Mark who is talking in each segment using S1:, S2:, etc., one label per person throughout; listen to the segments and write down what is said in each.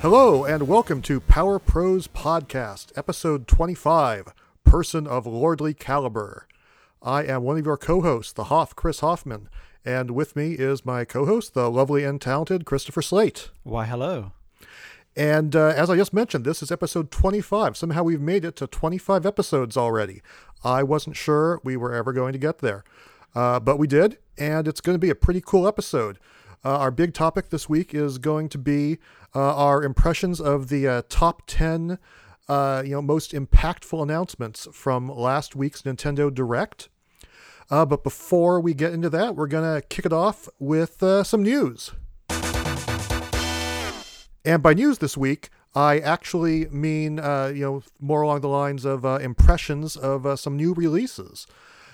S1: Hello and welcome to Power Pros Podcast, episode 25, Person of Lordly Caliber. I am one of your co-hosts, the Hoff, Chris Hoffman, and with me is my co-host, the lovely and talented Christopher Slate.
S2: Why, hello.
S1: And as I just mentioned, this is episode 25. Somehow we've made it to 25 episodes already. I wasn't sure we were ever going to get there, but we did, and it's going to be a pretty cool episode. Our big topic this week is going to be our impressions of the top 10 most impactful announcements from last week's Nintendo Direct. But before we get into that, we're going to kick it off with some news. And by news this week, I actually mean more along the lines of impressions of some new releases.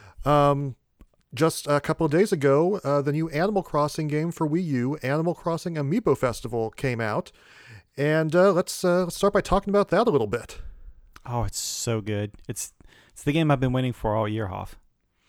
S1: Just a couple of days ago, the new Animal Crossing game for Wii U, Animal Crossing Amiibo Festival, came out. And let's start by talking about that a little bit.
S2: Oh, it's so good. It's the game I've been waiting for all year, Hoff.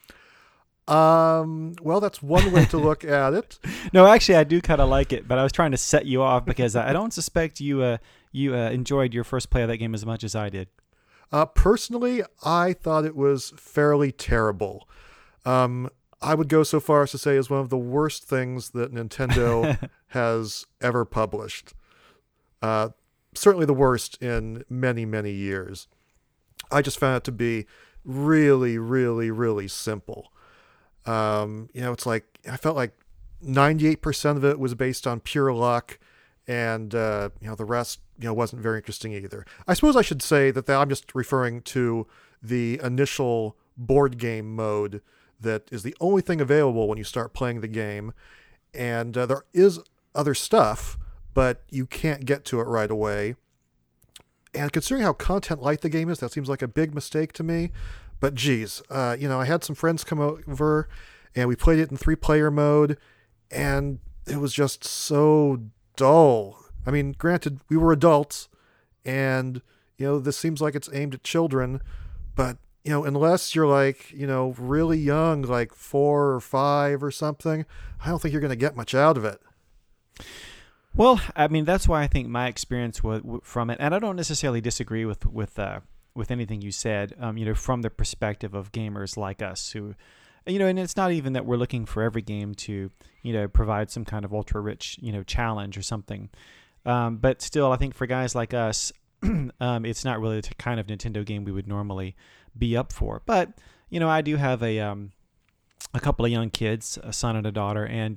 S1: Well, that's one way to look at it.
S2: No, actually, I do kind of like it, but I was trying to set you off because I don't suspect you enjoyed your first play of that game as much as I did.
S1: Personally, I thought it was fairly terrible. I would go so far as to say it's one of the worst things that Nintendo has ever published. Certainly the worst in many, many years. I just found it to be really, really, really simple. It's like, I felt like 98% of it was based on pure luck, and the rest, wasn't very interesting either. I suppose I should say that I'm just referring to the initial board game mode that is the only thing available when you start playing the game. And there is other stuff, but you can't get to it right away. And considering how content light the game is, that seems like a big mistake to me. But geez, I had some friends come over and we played it in 3-player mode, and it was just so dull. I mean, granted, we were adults, and, this seems like it's aimed at children, but unless you're like, really young, like 4 or 5 or something, I don't think you're going to get much out of it.
S2: Well, I mean, that's why I think my experience from it, and I don't necessarily disagree with anything you said, from the perspective of gamers like us who, and it's not even that we're looking for every game to, provide some kind of ultra rich, challenge or something. But still, I think for guys like us, it's not really the kind of Nintendo game we would normally be up for. But I do have a couple of young kids, a son and a daughter, and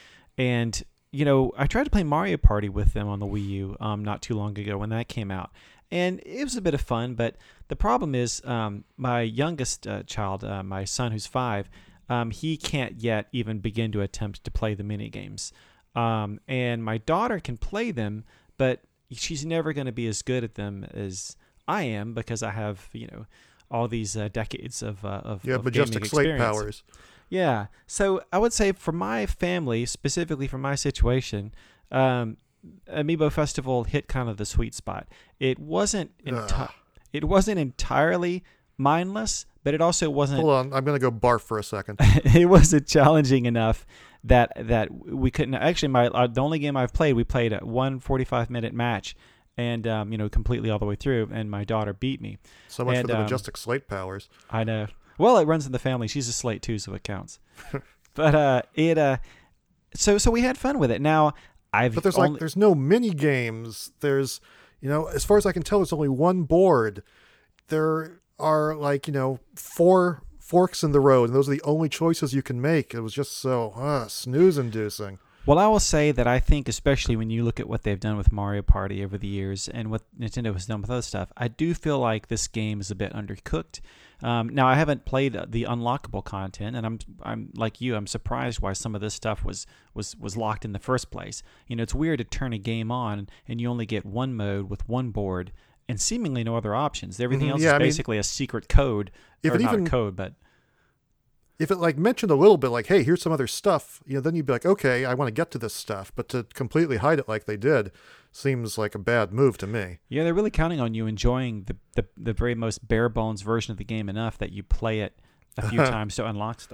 S2: I tried to play Mario Party with them on the Wii U not too long ago when that came out, and it was a bit of fun. But the problem is, my youngest child, my son who's 5, he can't yet even begin to attempt to play the mini games, and my daughter can play them, but she's never going to be as good at them as I am because I have all these decades of
S1: majestic slate powers.
S2: Yeah. So I would say for my family, specifically for my situation, Amiibo Festival hit kind of the sweet spot. It wasn't entirely mindless, but it also wasn't.
S1: Hold on, I'm going to go barf for a second.
S2: It wasn't challenging enough that we couldn't. Actually, the only game I've played, we played a 45-minute match, and completely all the way through, and my daughter beat me.
S1: So much for the majestic slate powers.
S2: I know. Well, it runs in the family. She's a slate too, so it counts. But so we had fun with it. Now
S1: but there's no mini games. There's as far as I can tell, there's only one board. There are 4 forks in the road, and those are the only choices you can make. It was just so snooze-inducing.
S2: Well, I will say that I think, especially when you look at what they've done with Mario Party over the years and what Nintendo has done with other stuff, I do feel like this game is a bit undercooked. Now, I haven't played the unlockable content, and I'm like you. I'm surprised why some of this stuff was locked in the first place. It's weird to turn a game on and you only get one mode with one board and seemingly no other options. Everything else is basically a secret code, but.
S1: If it mentioned a little bit hey, here's some other stuff, then you'd be like, okay, I want to get to this stuff. But to completely hide it like they did seems like a bad move to me.
S2: Yeah, they're really counting on you enjoying the very most bare bones version of the game enough that you play it a few times to unlock stuff.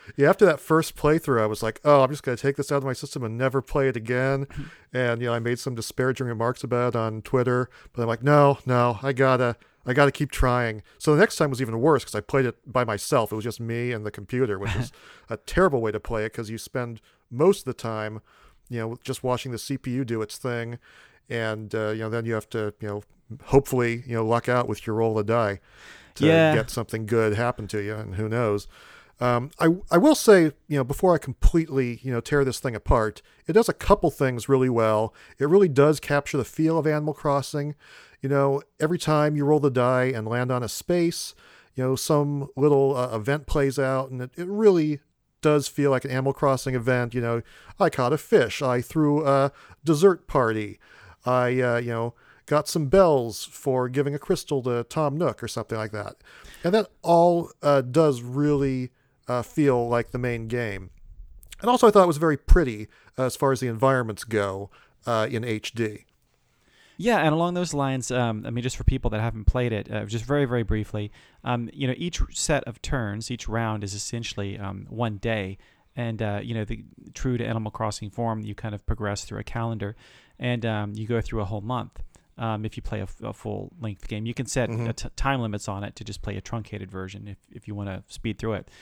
S1: Yeah, after that first playthrough, I was like, oh, I'm just going to take this out of my system and never play it again. And, I made some disparaging remarks about it on Twitter, but I'm like, no, I gotta keep trying. So the next time was even worse because I played it by myself. It was just me and the computer, which is a terrible way to play it because you spend most of the time, just watching the CPU do its thing. And, then you have to, hopefully, luck out with your roll of die to get something good happen to you. And who knows? I will say, before I completely, tear this thing apart, it does a couple things really well. It really does capture the feel of Animal Crossing. Every time you roll the die and land on a space, some little event plays out, and it really does feel like an Animal Crossing event. I caught a fish. I threw a dessert party. I, got some bells for giving a crystal to Tom Nook or something like that. And that all does really feel like the main game. And also I thought it was very pretty as far as the environments go in HD.
S2: Yeah, and along those lines, just for people that haven't played it, just very, very briefly, each set of turns, each round is essentially one day. And, the true to Animal Crossing form, you kind of progress through a calendar, and you go through a whole month. If you play a full-length game, you can set time limits on it to just play a truncated version if you want to speed through it.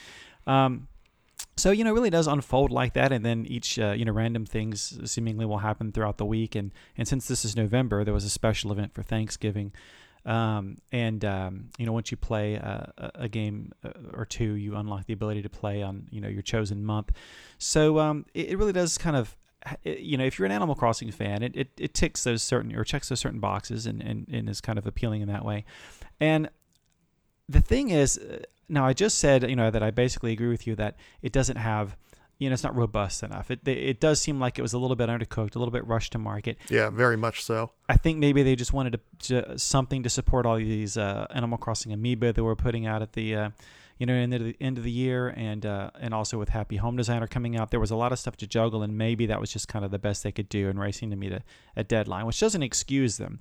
S2: So, it really does unfold like that, and then each, random things seemingly will happen throughout the week. And since this is November, there was a special event for Thanksgiving. Once you play a game or two, you unlock the ability to play on, your chosen month. So it really does kind of, if you're an Animal Crossing fan, it ticks those checks those certain boxes and is kind of appealing in that way. And the thing is, now I just said, that I basically agree with you that it doesn't have, it's not robust enough. It does seem like it was a little bit undercooked, a little bit rushed to market.
S1: Yeah, very much so.
S2: I think maybe they just wanted something to support all these Animal Crossing amiibo that we're putting out at the end of the year, and also with Happy Home Designer coming out, there was a lot of stuff to juggle, and maybe that was just kind of the best they could do in racing to meet a deadline, which doesn't excuse them.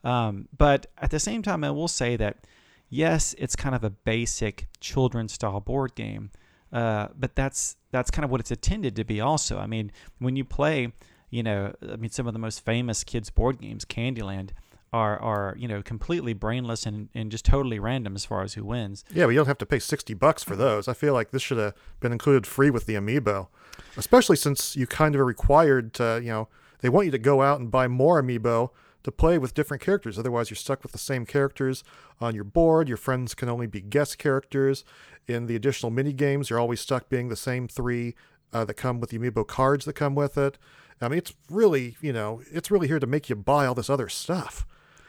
S2: But at the same time, I will say that yes, it's kind of a basic children's style board game, but that's kind of what it's intended to be also. I mean, when you play, some of the most famous kids board games, Candyland, are completely brainless and just totally random as far as who wins.
S1: Yeah, but you don't have to pay $60 for those. I feel like this should have been included free with the amiibo, especially since you kind of are required to, they want you to go out and buy more amiibo to play with different characters. Otherwise, you're stuck with the same characters on your board. Your friends can only be guest characters. In the additional mini games, you're always stuck being the same three that come with the amiibo cards that come with it. I mean, it's really here to make you buy all this other stuff.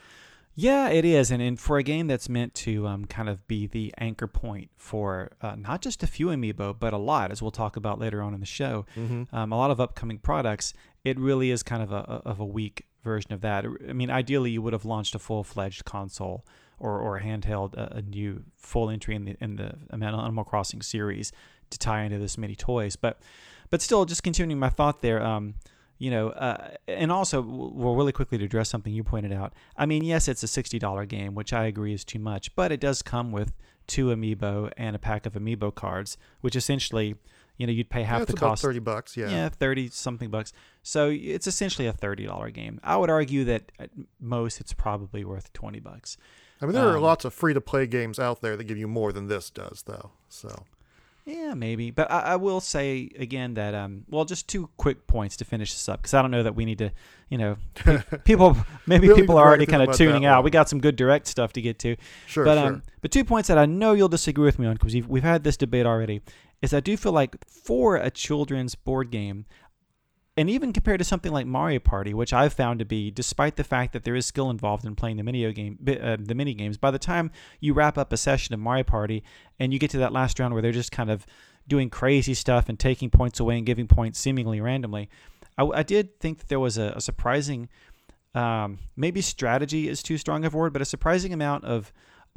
S2: Yeah, it is. And for a game that's meant to kind of be the anchor point for not just a few amiibo, but a lot, as we'll talk about later on in the show, a lot of upcoming products, it really is kind of a weak version of that. I mean, ideally, you would have launched a full-fledged console or handheld, a new full entry in the Animal Crossing series to tie into this many toys. But still, just continuing my thought there, and also, well, really quickly to address something you pointed out. I mean, yes, it's a $60 game, which I agree is too much, but it does come with 2 amiibo and a pack of amiibo cards, which essentially, you'd pay half the cost.
S1: It's about $30, yeah.
S2: Yeah, 30 something bucks. So it's essentially a $30 game. I would argue that at most it's probably worth $20.
S1: I mean, there are lots of free-to-play games out there that give you more than this does, though. So.
S2: Yeah, maybe. But I will say again that, just 2 quick points to finish this up, because I don't know that we need to, people are already kind of tuning out. We got some good direct stuff to get to.
S1: Sure,
S2: But 2 points that I know you'll disagree with me on, because we've had this debate already, is I do feel like for a children's board game, and even compared to something like Mario Party, which I've found to be, despite the fact that there is skill involved in playing the mini games, by the time you wrap up a session of Mario Party and you get to that last round where they're just kind of doing crazy stuff and taking points away and giving points seemingly randomly, I did think that there was a surprising, maybe strategy is too strong of a word, but a surprising amount of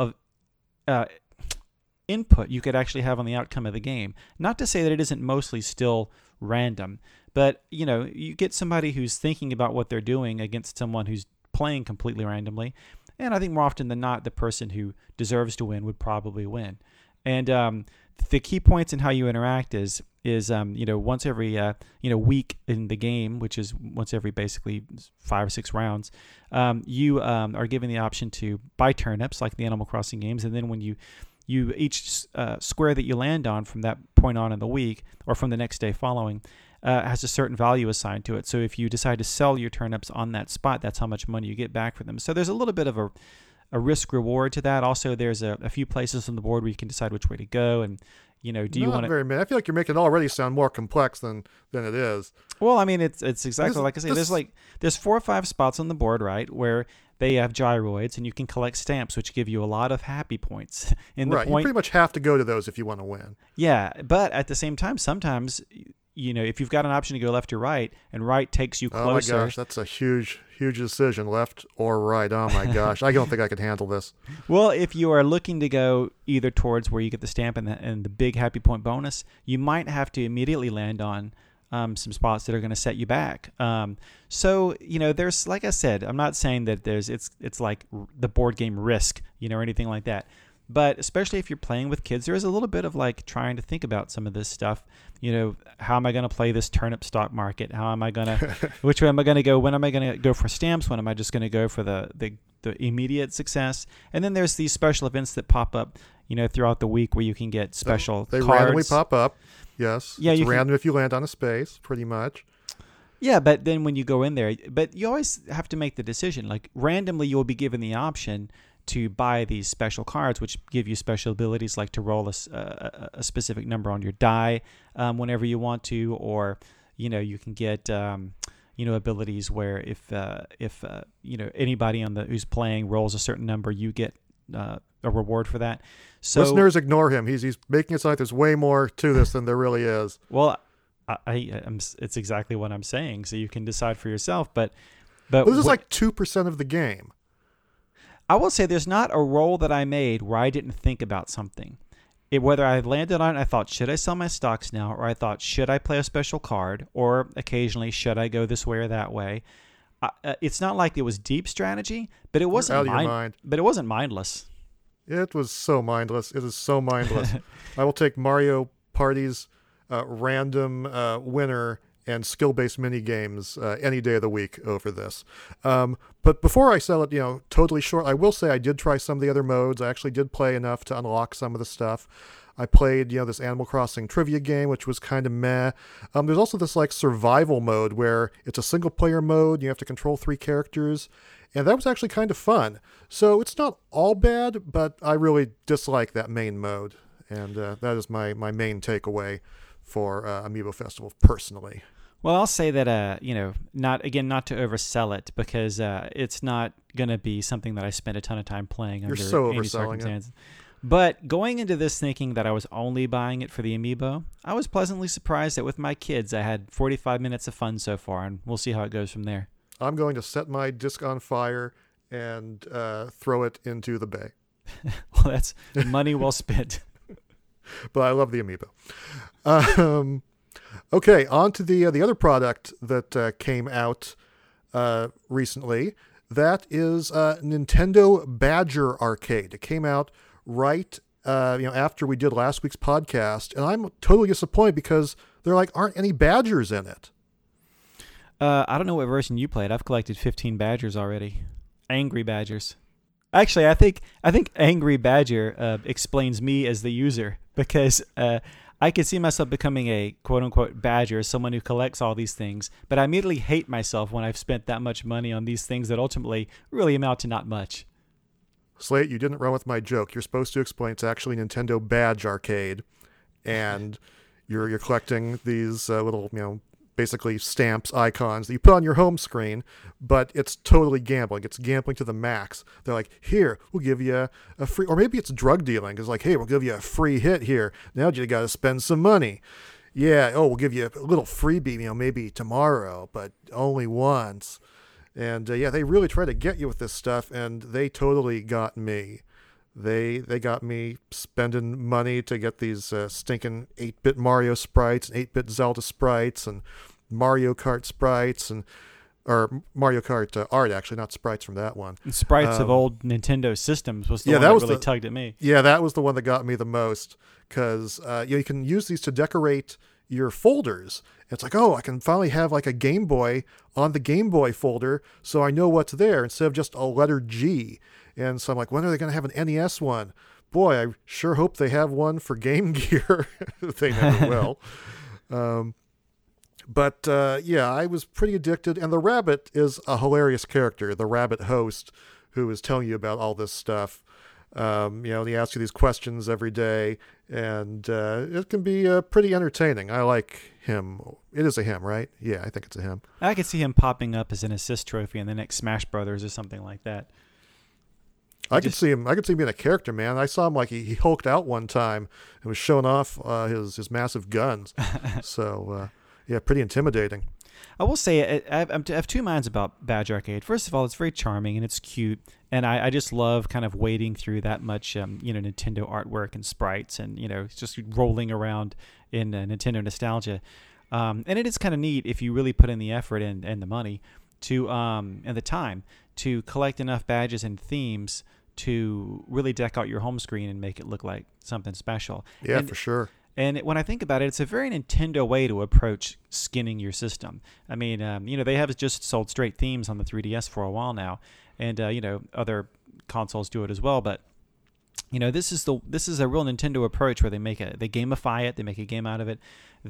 S2: input you could actually have on the outcome of the game. Not to say that it isn't mostly still random, but you get somebody who's thinking about what they're doing against someone who's playing completely randomly, and I think more often than not the person who deserves to win would probably win. And the key points in how you interact is once every week in the game, which is once every basically 5 or 6 rounds, you are given the option to buy turnips like the Animal Crossing games, and then when you each square that you land on from that point on in the week or from the next day following has a certain value assigned to it. So if you decide to sell your turnips on that spot, that's how much money you get back for them. So there's a little bit of a risk reward to that. Also, there's a few places on the board where you can decide which way to go, and do you want to?
S1: Very many. I feel like you're making it already sound more complex than it is.
S2: Well, I mean, it's exactly like I say. There's 4 or 5 spots on the board, right, where they have gyroids, and you can collect stamps, which give you a lot of happy points.
S1: You pretty much have to go to those if you want to win.
S2: Yeah, but at the same time, sometimes if you've got an option to go left or right, and right takes you closer.
S1: Oh my gosh, that's a huge decision, left or right. Oh my gosh, I don't think I could handle this.
S2: Well, if you are looking to go either towards where you get the stamp and the big happy point bonus, you might have to immediately land on some spots that are going to set you back. So there's, like I said, I'm not saying that it's like the board game Risk, or anything like that. But especially if you're playing with kids, there is a little bit of like trying to think about some of this stuff. How am I going to play this turnip stock market? How am I going to, which way am I going to go? When am I going to go for stamps? When am I just going to go for the immediate success? And then there's these special events that pop up, throughout the week where you can get special
S1: They
S2: cards.
S1: randomly pop up. Yes.
S2: Yeah,
S1: it's random if you land on a space, pretty much.
S2: Yeah, but then when you go in there, but you always have to make the decision. Like randomly, you'll be given the option to buy these special cards, which give you special abilities like to roll a specific number on your die whenever you want to, or you can get abilities where if anybody who's playing rolls a certain number, you get a reward for that. So
S1: listeners, ignore him. He's making it sound like there's way more to this than there really is.
S2: Well, it's exactly what I'm saying. So you can decide for yourself, but
S1: this is like 2% of the game.
S2: I will say there's not a roll that I made where I didn't think about something. Whether I landed on it, I thought, should I sell my stocks now? Or I thought, should I play a special card? Or occasionally, should I go this way or that way? It's not like it was deep strategy, but it wasn't
S1: out of your mind.
S2: But it wasn't mindless.
S1: It was so mindless. It is so mindless. I will take Mario Party's random winner and skill-based mini games any day of the week over this. But before I sell it, totally short, I will say I did try some of the other modes. I actually did play enough to unlock some of the stuff. I played, this Animal Crossing trivia game, which was kind of meh. There's also this like survival mode where it's a single-player mode. You have to control 3 characters. And that was actually kind of fun. So it's not all bad, but I really dislike that main mode. And that is my main takeaway for Amiibo Festival personally.
S2: Well, I'll say that, not to oversell it, because it's not going to be something that I spend a ton of time playing under any circumstances. But going into this thinking that I was only buying it for the Amiibo, I was pleasantly surprised that with my kids, I had 45 minutes of fun so far, and we'll see how it goes from there.
S1: I'm going to set my disc on fire and throw it into the bay.
S2: Well, that's money well spent.
S1: But I love the Amiibo. Okay, on to the other product that came out recently. That is Nintendo Badger Arcade. It came out right after we did last week's podcast, and I'm totally disappointed because there aren't any badgers in it.
S2: I don't know what version you played. I've collected 15 badgers already. Angry badgers. Actually, I think Angry Badger explains me as the user, because I could see myself becoming a quote-unquote badger, someone who collects all these things, but I immediately hate myself when I've spent that much money on these things that ultimately really amount to not much.
S1: Slate, you didn't run with my joke. You're supposed to explain it's actually Nintendo Badge Arcade, and you're collecting these little, basically stamps, icons that you put on your home screen, but it's totally gambling. It's gambling to the max. They're like, here, we'll give you a free, or maybe it's drug dealing. It's like, hey, we'll give you a free hit here. Now you got to spend some money. Yeah, we'll give you a little freebie, maybe tomorrow, but only once. And they really try to get you with this stuff, and they totally got me. They got me spending money to get these stinking 8-bit Mario sprites and 8-bit Zelda sprites and Mario Kart sprites, and or Mario Kart Art, actually, not sprites from that one.
S2: And sprites of old Nintendo systems was the
S1: yeah,
S2: one that really tugged at me.
S1: Yeah, that was the one that got me the most, because you can use these to decorate your folders. It's like, oh, I can finally have like a Game Boy on the Game Boy folder, so I know what's there instead of just a letter G. And so I'm like, when are they going to have an NES one? Boy, I sure hope they have one for Game Gear. They never will. But I was pretty addicted. And the rabbit is a hilarious character, the rabbit host, who is telling you about all this stuff. He asks you these questions every day, and it can be pretty entertaining. I like him. It is a him, right? Yeah, I think it's a him.
S2: I could see him popping up as an assist trophy in the next Smash Brothers or something like that.
S1: I could see him being a character, man. I saw him like he hulked out one time and was showing off his massive guns. So, pretty intimidating.
S2: I will say I have two minds about Badge Arcade. First of all, it's very charming and it's cute, and I just love kind of wading through that much Nintendo artwork and sprites, and just rolling around in Nintendo nostalgia. And it is kind of neat if you really put in the effort and the money to and the time to collect enough badges and themes to really deck out your home screen and make it look like something special.
S1: Yeah, for sure.
S2: And when I think about it, it's a very Nintendo way to approach skinning your system. I mean, they have just sold straight themes on the 3DS for a while now, and other consoles do it as well. But this is a real Nintendo approach where they gamify it, they make a game out of it,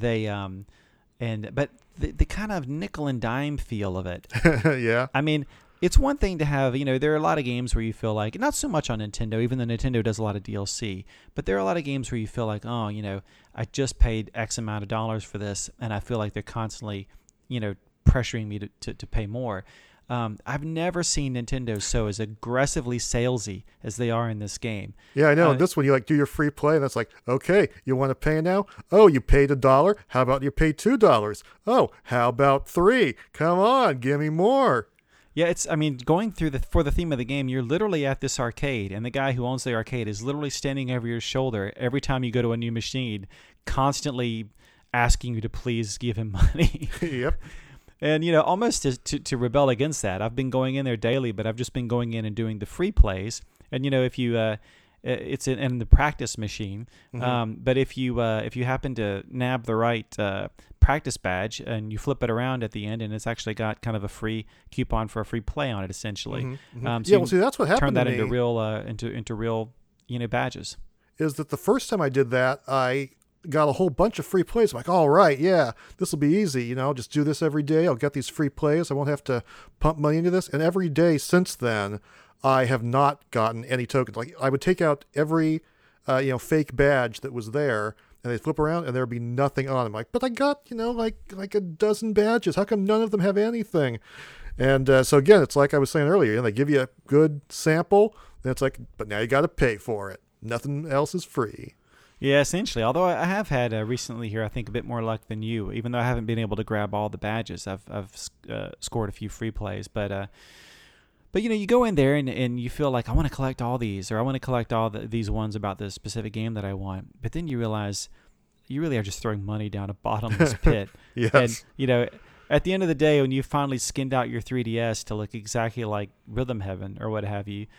S2: but the kind of nickel and dime feel of it.
S1: Yeah.
S2: I mean, it's one thing to have, there are a lot of games where you feel like, not so much on Nintendo, even though Nintendo does a lot of DLC, but there are a lot of games where you feel like, oh, I just paid X amount of dollars for this, and I feel like they're constantly, pressuring me to pay more. I've never seen Nintendo so as aggressively salesy as they are in this game.
S1: Yeah, I know. In this one, you do your free play, and that's like, okay, you want to pay now? Oh, you paid $1. How about you pay $2? Oh, how about $3? Come on, give me more.
S2: Yeah, going through for the theme of the game, you're literally at this arcade, and the guy who owns the arcade is literally standing over your shoulder every time you go to a new machine, constantly asking you to please give him money.
S1: Yep.
S2: And, almost to rebel against that, I've been going in there daily, but I've just been going in and doing the free plays. And, if you, it's in the practice machine. Mm-hmm. But if you happen to nab the right practice badge and you flip it around at the end, and it's actually got kind of a free coupon for a free play on it, essentially.
S1: Mm-hmm. Mm-hmm. That's what happened.
S2: Turn that
S1: to
S2: into
S1: me.
S2: into real badges.
S1: Is that the first time I did that, I got a whole bunch of free plays. I'm like, all right, yeah, this will be easy. I'll just do this every day. I'll get these free plays. I won't have to pump money into this. And every day since then, I have not gotten any tokens. Like, I would take out every, fake badge that was there, and they'd flip around, and there'd be nothing on them. Like, but I got, like a dozen badges. How come none of them have anything? And so again, it's like I was saying earlier. They give you a good sample, and it's like, but now you got to pay for it. Nothing else is free.
S2: Yeah, essentially. Although I have had recently here, I think, a bit more luck than you. Even though I haven't been able to grab all the badges, I've scored a few free plays. But you go in there and you feel like, I want to collect all these, or I want to collect all these ones about the specific game that I want. But then you realize you really are just throwing money down a bottomless pit.
S1: Yes.
S2: And at the end of the day, when you finally skinned out your 3DS to look exactly like Rhythm Heaven or what have you,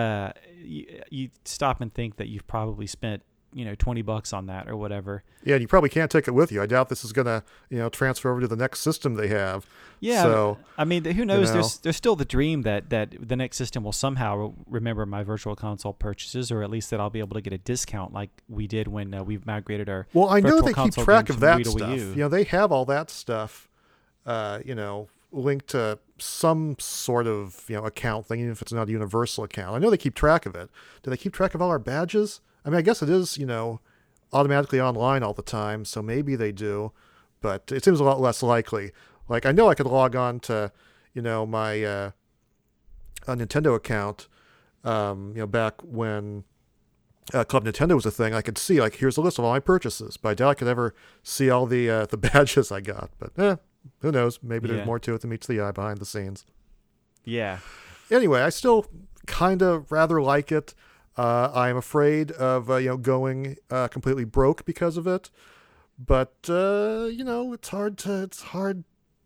S2: you stop and think that you've probably spent $20 on that or whatever.
S1: Yeah, and you probably can't take it with you. I doubt this is gonna, transfer over to the next system they have.
S2: Yeah,
S1: so
S2: I mean, who knows? There's still the dream that the next system will somehow remember my Virtual Console purchases, or at least that I'll be able to get a discount like we did when we migrated our.
S1: Well, I know they keep track of that
S2: stuff.
S1: They have all that stuff, linked to some sort of account thing, even if it's not a universal account. I know they keep track of it. Do they keep track of all our badges? I mean, I guess it is, automatically online all the time, so maybe they do, but it seems a lot less likely. Like, I know I could log on to, my Nintendo account, back when Club Nintendo was a thing. I could see, like, here's a list of all my purchases, but I doubt I could ever see all the badges I got. But, who knows? Maybe there's more to it than meets the eye behind the scenes.
S2: Yeah.
S1: Anyway, I still kind of rather like it. I'm afraid of going completely broke because of it, but it's hard to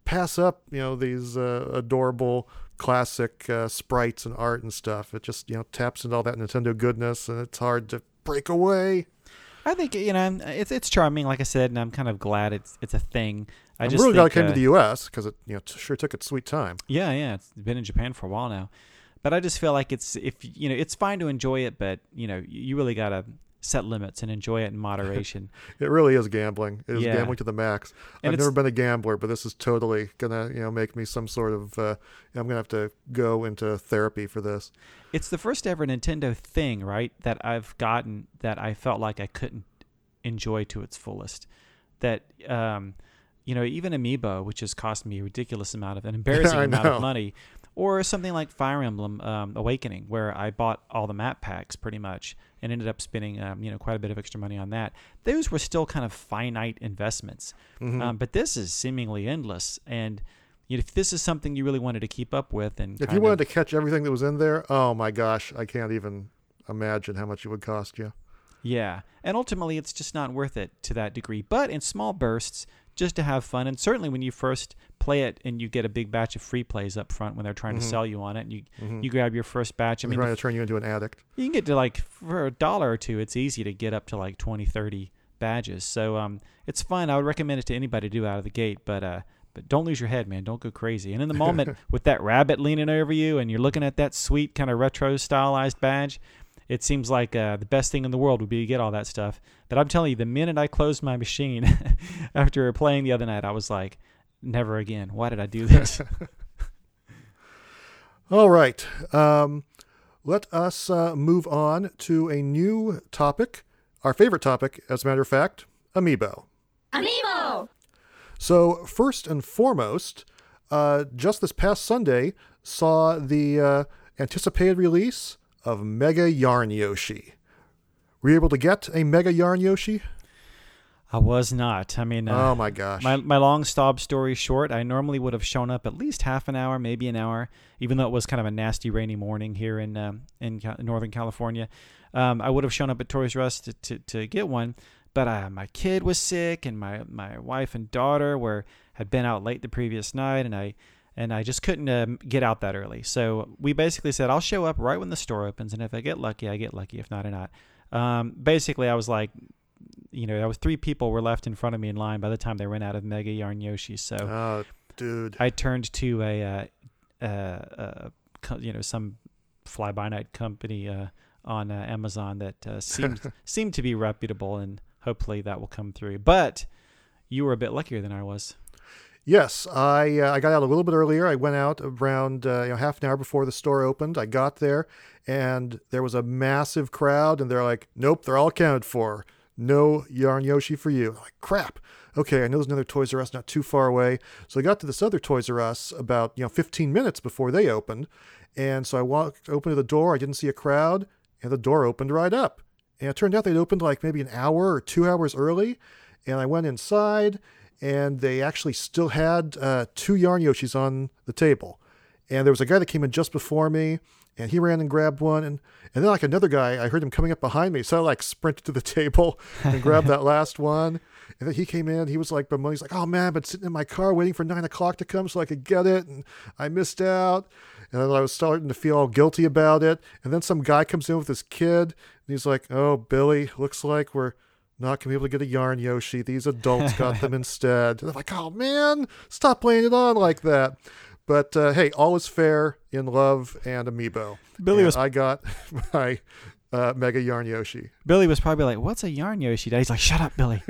S1: pass up, these adorable classic sprites and art and stuff. It just, taps into all that Nintendo goodness, and it's hard to break away.
S2: I think it's charming, like I said, and I'm kind of glad it's a thing.
S1: I'm really glad it came to the U.S. because it sure took its sweet time.
S2: Yeah, it's been in Japan for a while now, but I just feel like it's fine to enjoy it, but you really gotta set limits and enjoy it in moderation.
S1: It really is gambling. It is gambling to the max. I've never been a gambler, but this is totally gonna make me some sort of. I'm gonna have to go into therapy for this.
S2: It's the first ever Nintendo thing, right, that I've gotten that I felt like I couldn't enjoy to its fullest. That even Amiibo, which has cost me a ridiculous amount of an embarrassing amount of money, or something like Fire Emblem Awakening, where I bought all the map packs pretty much and ended up spending quite a bit of extra money on that. Those were still kind of finite investments, but this is seemingly endless. And if this is something you really wanted to keep up with, and
S1: if you wanted to catch everything that was in there, oh my gosh, I can't even imagine how much it would cost you.
S2: Yeah, and ultimately it's just not worth it to that degree. But in small bursts, just to have fun, and certainly when you first play it and you get a big batch of free plays up front when they're trying to sell you on it, and you grab your first batch.
S1: They're trying to turn you into an addict.
S2: You can get to for $1 or $2, it's easy to get up to 20, 30 badges. So it's fun. I would recommend it to anybody to do out of the gate, but don't lose your head, man. Don't go crazy. And in the moment with that rabbit leaning over you and you're looking at that sweet kind of retro stylized badge, it seems like the best thing in the world would be to get all that stuff. But I'm telling you, the minute I closed my machine after playing the other night, I was like, never again. Why did I do this?
S1: All right. Let us move on to a new topic. Our favorite topic, as a matter of fact, Amiibo.
S3: Amiibo!
S1: So first and foremost, just this past Sunday saw the anticipated release of Mega Yarn Yoshi. Were you able to get a Mega Yarn Yoshi?
S2: I was not. I mean,
S1: oh my gosh.
S2: My long story short, I normally would have shown up at least half an hour, maybe an hour, even though it was kind of a nasty rainy morning here in Northern California. I would have shown up at Toys R Us to get one, but my kid was sick, and my wife and daughter had been out late the previous night, and I just couldn't get out that early. So we basically said, I'll show up right when the store opens, and if I get lucky, I get lucky. If not, I not. Basically, I was like, there was 3 people were left in front of me in line by the time they ran out of Mega Yarn Yoshi. So,
S1: oh, dude,
S2: I turned to some fly-by-night company on Amazon that seemed to be reputable, and hopefully that will come through. But you were a bit luckier than I was.
S1: Yes, I got out a little bit earlier. I went out around half an hour before the store opened. I got there, and there was a massive crowd, and they're like, nope, they're all accounted for. No Yarn Yoshi for you. I'm like, crap. Okay, I know there's another Toys R Us not too far away. So I got to this other Toys R Us about 15 minutes before they opened. And so I opened the door. I didn't see a crowd, and the door opened right up. And it turned out they'd opened like maybe an hour or 2 hours early. And I went inside, and they actually still had 2 Yarn Yoshis on the table. And there was a guy that came in just before me, and he ran and grabbed one. And then like another guy, I heard him coming up behind me. So I sprinted to the table and grabbed that last one. And then he came in. He was like, he's like, oh man, I've been sitting in my car waiting for 9 o'clock to come so I could get it. And I missed out. And then I was starting to feel all guilty about it. And then some guy comes in with his kid. And he's like, oh, Billy, looks like we're not going to be able to get a Yarn Yoshi. These adults got them instead. And I'm like, oh man, stop playing it on like that. But hey, all is fair in love and Amiibo. I got my Mega Yarn Yoshi.
S2: Billy was probably like, what's a Yarn Yoshi? He's like, shut up, Billy.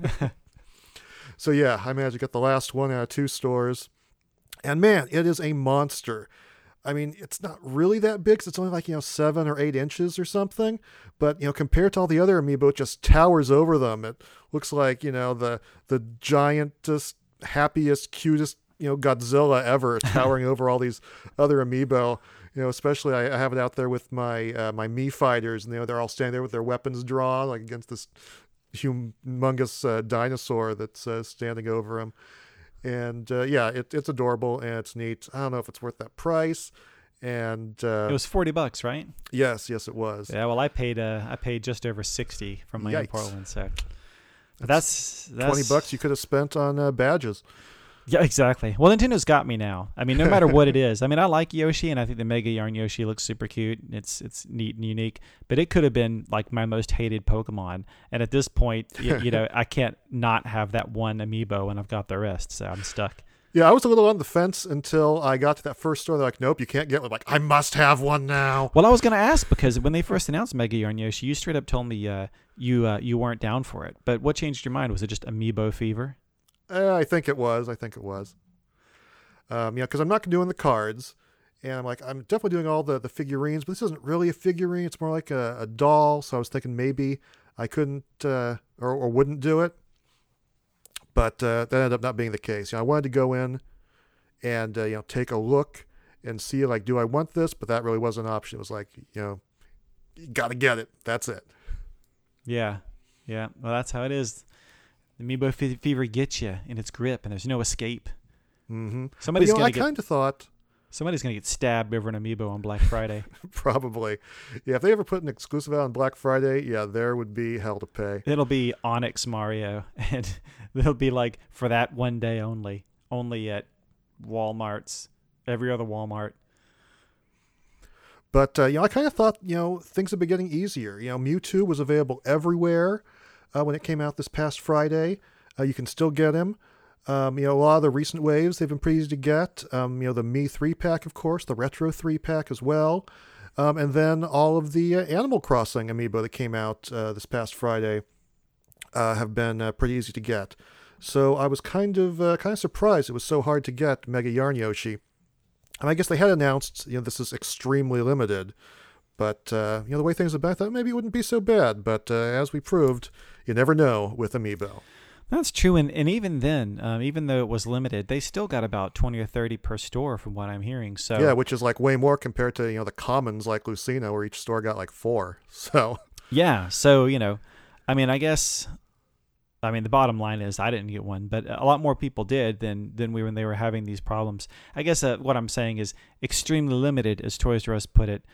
S1: So yeah, I managed to get the last 1 out of 2 stores. And man, it is a monster. I mean, it's not really that big, 'cause it's only like, 7 or 8 inches or something. But, compared to all the other Amiibo, it just towers over them. It looks like, the giantest, happiest, cutest, Godzilla ever towering over all these other Amiibo. Especially I have it out there with my my Mii fighters, and they're all standing there with their weapons drawn, like against this humongous dinosaur that's standing over them. And it's adorable and it's neat. I don't know if it's worth that price. And
S2: it was $40, right?
S1: Yes, it was.
S2: Yeah, well, I paid just over $60 from my import one, so that's
S1: $20 you could have spent on badges.
S2: Yeah, exactly. Well, Nintendo's got me now. I mean, no matter what it is. I mean, I like Yoshi, and I think the Mega Yarn Yoshi looks super cute. It's neat and unique. But it could have been like my most hated Pokemon. And at this point, I can't not have that one amiibo, and I've got the rest, so I'm stuck.
S1: Yeah, I was a little on the fence until I got to that first store. They're like, nope, you can't get one. Like, I must have one now.
S2: Well, I was going to ask, because when they first announced Mega Yarn Yoshi, you straight up told me you weren't down for it. But what changed your mind? Was it just amiibo fever?
S1: I think it was. Because I'm not doing the cards. And I'm like, I'm definitely doing all the figurines, but this isn't really a figurine. It's more like a doll. So I was thinking maybe I couldn't or wouldn't do it. But that ended up not being the case. I wanted to go in and take a look and see, like, do I want this? But that really wasn't an option. It was like, you got to get it. That's it.
S2: Yeah. Well, that's how it is. The amiibo fever gets you in its grip, and there's no escape.
S1: Mm-hmm.
S2: I
S1: kind of thought
S2: somebody's going to get stabbed over an amiibo on Black Friday.
S1: Probably. Yeah, if they ever put an exclusive out on Black Friday, yeah, there would be hell to pay.
S2: It'll be Onyx Mario, and they'll be like, for that one day only at Walmart's, every other Walmart.
S1: But, I kind of thought, things have been getting easier. Mewtwo was available everywhere when it came out this past Friday. You can still get him. A lot of the recent waves, they've been pretty easy to get. The Mii 3-pack, of course, the Retro 3-pack as well. And then all of the Animal Crossing amiibo that came out this past Friday have been pretty easy to get. So I was kind of surprised it was so hard to get Mega Yarn Yoshi. And I guess they had announced, this is extremely limited. But, the way things have been, I thought maybe it wouldn't be so bad. But as we proved, you never know with amiibo.
S2: That's true, and even then, even though it was limited, they still got about 20 or 30 per store from what I'm hearing. So
S1: yeah, which is like way more compared to the commons like Lucina, where each store got like 4. So
S2: yeah, so I guess the bottom line is I didn't get one, but a lot more people did than when they were having these problems. I guess what I'm saying is extremely limited, as Toys R Us put it,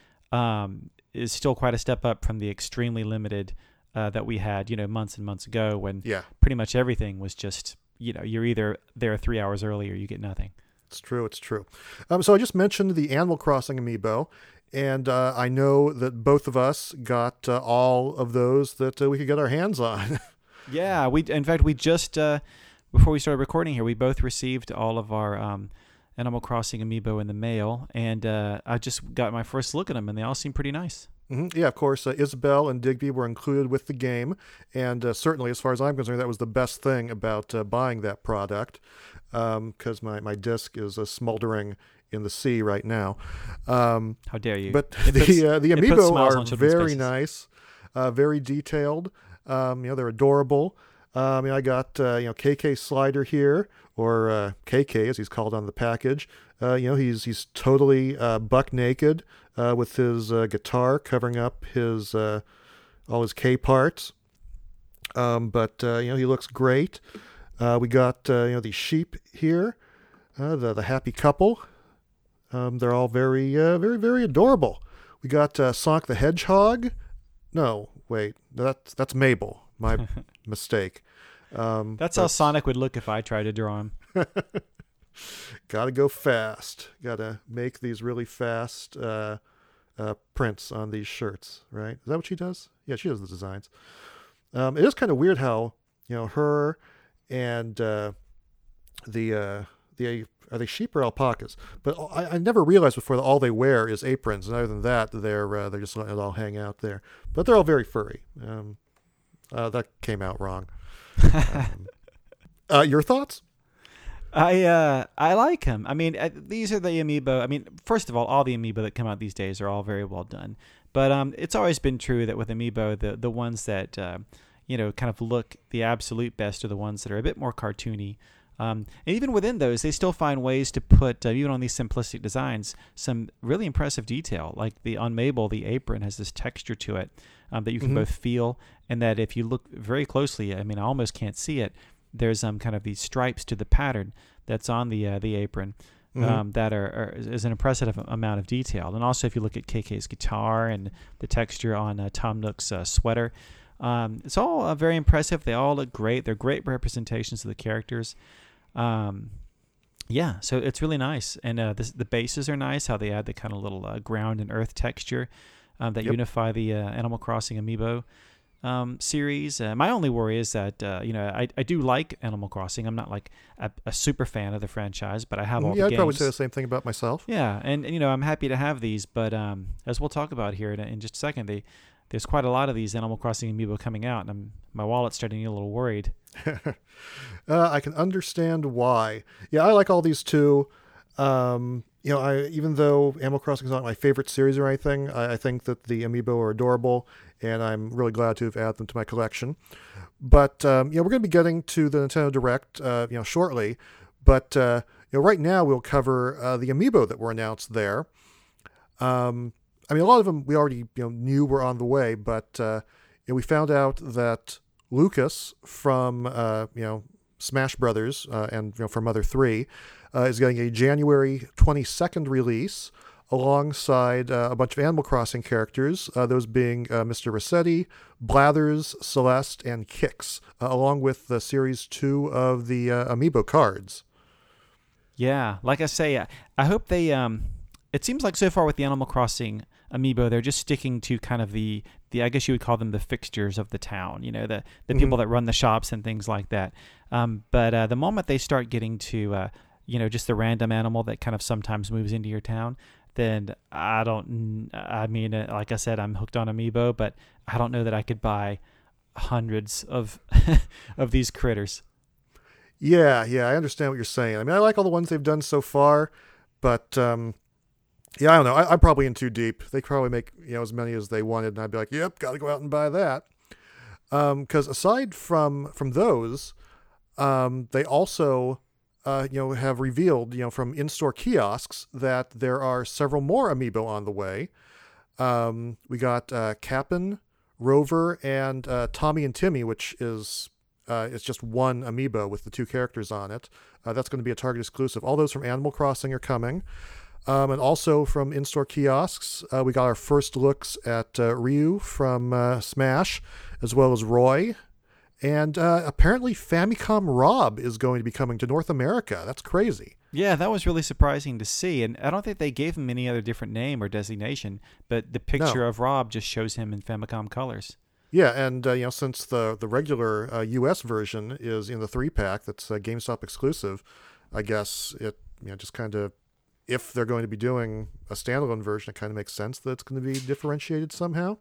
S2: is still quite a step up from the extremely limited that we had, months and months ago, when pretty much everything was just, you're either there 3 hours early or you get nothing.
S1: It's true. So I just mentioned the Animal Crossing amiibo, and I know that both of us got all of those that we could get our hands on.
S2: Yeah, we just, before we started recording here, we both received all of our Animal Crossing amiibo in the mail, and I just got my first look at them, and they all seem pretty nice.
S1: Mm-hmm. Yeah, of course, Isabelle and Digby were included with the game, and certainly, as far as I'm concerned, that was the best thing about buying that product, because my disc is smoldering in the sea right now.
S2: How dare you?
S1: But the amiibo are very nice, very detailed. They're adorable. I got KK Slider here, or KK as he's called on the package. He's totally buck naked with his guitar covering up his all his K parts. But he looks great. We got these sheep here, the happy couple. They're all very very very adorable. We got Sonic the Hedgehog. No, wait, that's Mabel. My mistake.
S2: That's how Sonic would look if I tried to draw him.
S1: Gotta go fast. Gotta make these really fast prints on these shirts, right? Is that what she does? Yeah, she does the designs. It is kind of weird how her and the are they sheep or alpacas? But I never realized before that all they wear is aprons, and other than that, they're just letting it all hang out there. But they're all very furry. That came out wrong. Your thoughts?
S2: I like him. I mean, these are the amiibo. I mean, first of all the amiibo that come out these days are all very well done. But it's always been true that with amiibo, the ones that kind of look the absolute best are the ones that are a bit more cartoony. And even within those, they still find ways to put, even on these simplistic designs, some really impressive detail. Like on Mabel, the apron has this texture to it that you can both feel, and that if you look very closely, I almost can't see it, there's kind of these stripes to the pattern that's on the apron that is an impressive amount of detail. And also, if you look at KK's guitar and the texture on Tom Nook's sweater, it's all very impressive. They all look great. They're great representations of the characters. Yeah, so it's really nice, and the bases are nice. How they add the kind of little ground and earth texture that
S1: Yep.
S2: unify the Animal Crossing amiibo series. My only worry is that I do like Animal Crossing. I'm not like a super fan of the franchise, but I have all
S1: Yeah,
S2: the
S1: I'd probably say the
S2: games.
S1: same thing about myself.
S2: Yeah, and I'm happy to have these, but as we'll talk about here in just a second, there's quite a lot of these Animal Crossing amiibo coming out, and my wallet's starting to get a little worried.
S1: I can understand why. Yeah, I like all these too. I even though Animal Crossing is not my favorite series or anything, I think that the amiibo are adorable, and I'm really glad to have added them to my collection. But we're going to be getting to the Nintendo Direct, shortly. But right now we'll cover the amiibo that were announced there. A lot of them we already knew were on the way, but we found out that Lucas from Smash Brothers and from Mother 3 is getting a January 22nd release alongside a bunch of Animal Crossing characters, those being Mr. Rossetti, Blathers, Celeste, and Kix, along with the Series 2 of the Amiibo cards.
S2: Yeah, like I say, I hope they. It seems like so far with the Animal Crossing amiibo, they're just sticking to kind of the I guess you would call them the fixtures of the town. The people that run the shops and things like that. But the moment they start getting to just the random animal that kind of sometimes moves into your town, then I don't. I mean, like I said, I'm hooked on amiibo, but I don't know that I could buy hundreds of of these critters.
S1: Yeah, I understand what you're saying. I like all the ones they've done so far, but I don't know. I'm probably in too deep. They probably make as many as they wanted, and I'd be like, "Yep, got to go out and buy that." Because aside from those, they also have revealed from in-store kiosks that there are several more amiibo on the way. We got Cap'n, Rover, and Tommy and Timmy, which is it's just one amiibo with the two characters on it. That's going to be a Target exclusive. All those from Animal Crossing are coming. And also from in-store kiosks, we got our first looks at Ryu from Smash, as well as Roy. And apparently Famicom Rob is going to be coming to North America. That's crazy.
S2: Yeah, that was really surprising to see. And I don't think they gave him any other different name or designation, but the picture of Rob just shows him in Famicom colors.
S1: Yeah, and since the regular U.S. version is in the 3-pack, that's GameStop exclusive, I guess it just kind of, if they're going to be doing a standalone version, it kind of makes sense that it's going to be differentiated somehow.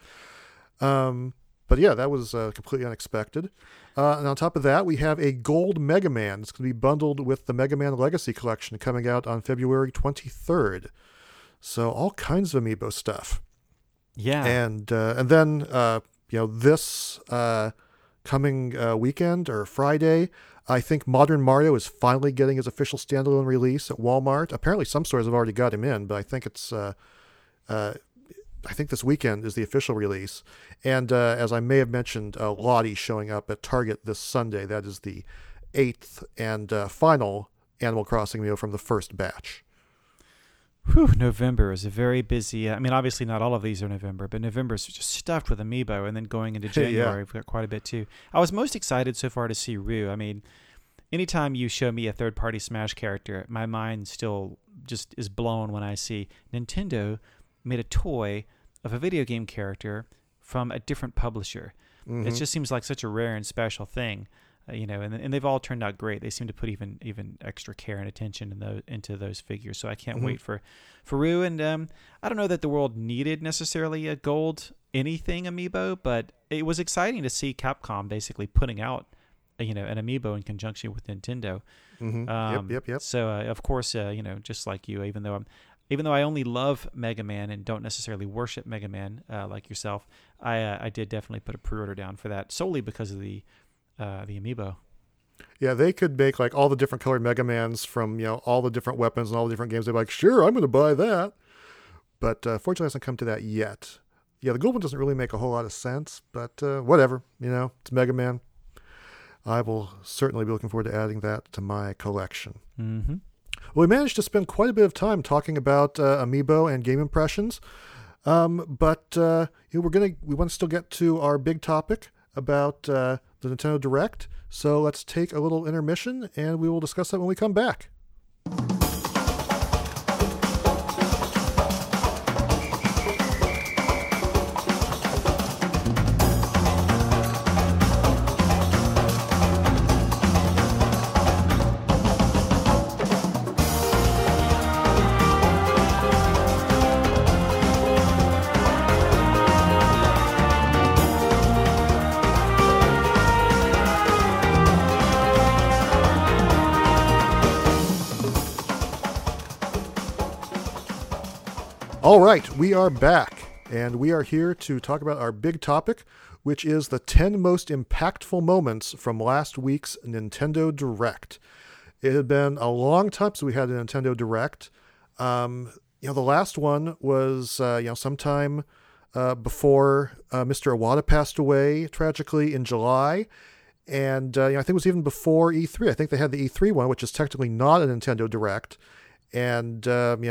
S1: But yeah, that was completely unexpected. And on top of that, we have a gold Mega Man. It's going to be bundled with the Mega Man Legacy Collection coming out on February 23rd. So all kinds of amiibo stuff.
S2: Yeah.
S1: And then this coming weekend or Friday, I think Modern Mario is finally getting his official standalone release at Walmart. Apparently some stores have already got him in, but I think it's I think this weekend is the official release. And as I may have mentioned, Lottie showing up at Target this Sunday. That is the 8th and final Animal Crossing meal from the first batch.
S2: Whew, November is a very busy. Obviously not all of these are November, but November is just stuffed with amiibo, and then going into January, we've got quite a bit too. I was most excited so far to see Rue. Anytime you show me a third-party Smash character, my mind still just is blown when I see Nintendo made a toy of a video game character from a different publisher. Mm-hmm. It just seems like such a rare and special thing. And they've all turned out great. They seem to put even extra care and attention into those figures. So I can't wait for Rue. And I don't know that the world needed necessarily a gold anything amiibo, but it was exciting to see Capcom basically putting out an amiibo in conjunction with Nintendo.
S1: Mm-hmm. Yep.
S2: So of course, just like you, even though I only love Mega Man and don't necessarily worship Mega Man like yourself, I did definitely put a pre-order down for that solely because of the amiibo.
S1: Yeah, they could make like all the different colored Mega Mans from all the different weapons and all the different games. They're like, sure, I'm going to buy that. But fortunately, it hasn't come to that yet. Yeah, the gold one doesn't really make a whole lot of sense, but whatever. It's Mega Man. I will certainly be looking forward to adding that to my collection.
S2: Mm-hmm.
S1: Well, we managed to spend quite a bit of time talking about amiibo and game impressions, but we want to still get to our big topic about the Nintendo Direct. So let's take a little intermission, and we will discuss that when we come back. All right, we are back, and we are here to talk about our big topic, which is the 10 most impactful moments from last week's Nintendo Direct. It had been a long time since we had a Nintendo Direct. The last one was, sometime before Mr. Iwata passed away tragically in July. And I think it was even before E3. I think they had the E3 one, which is technically not a Nintendo Direct. And,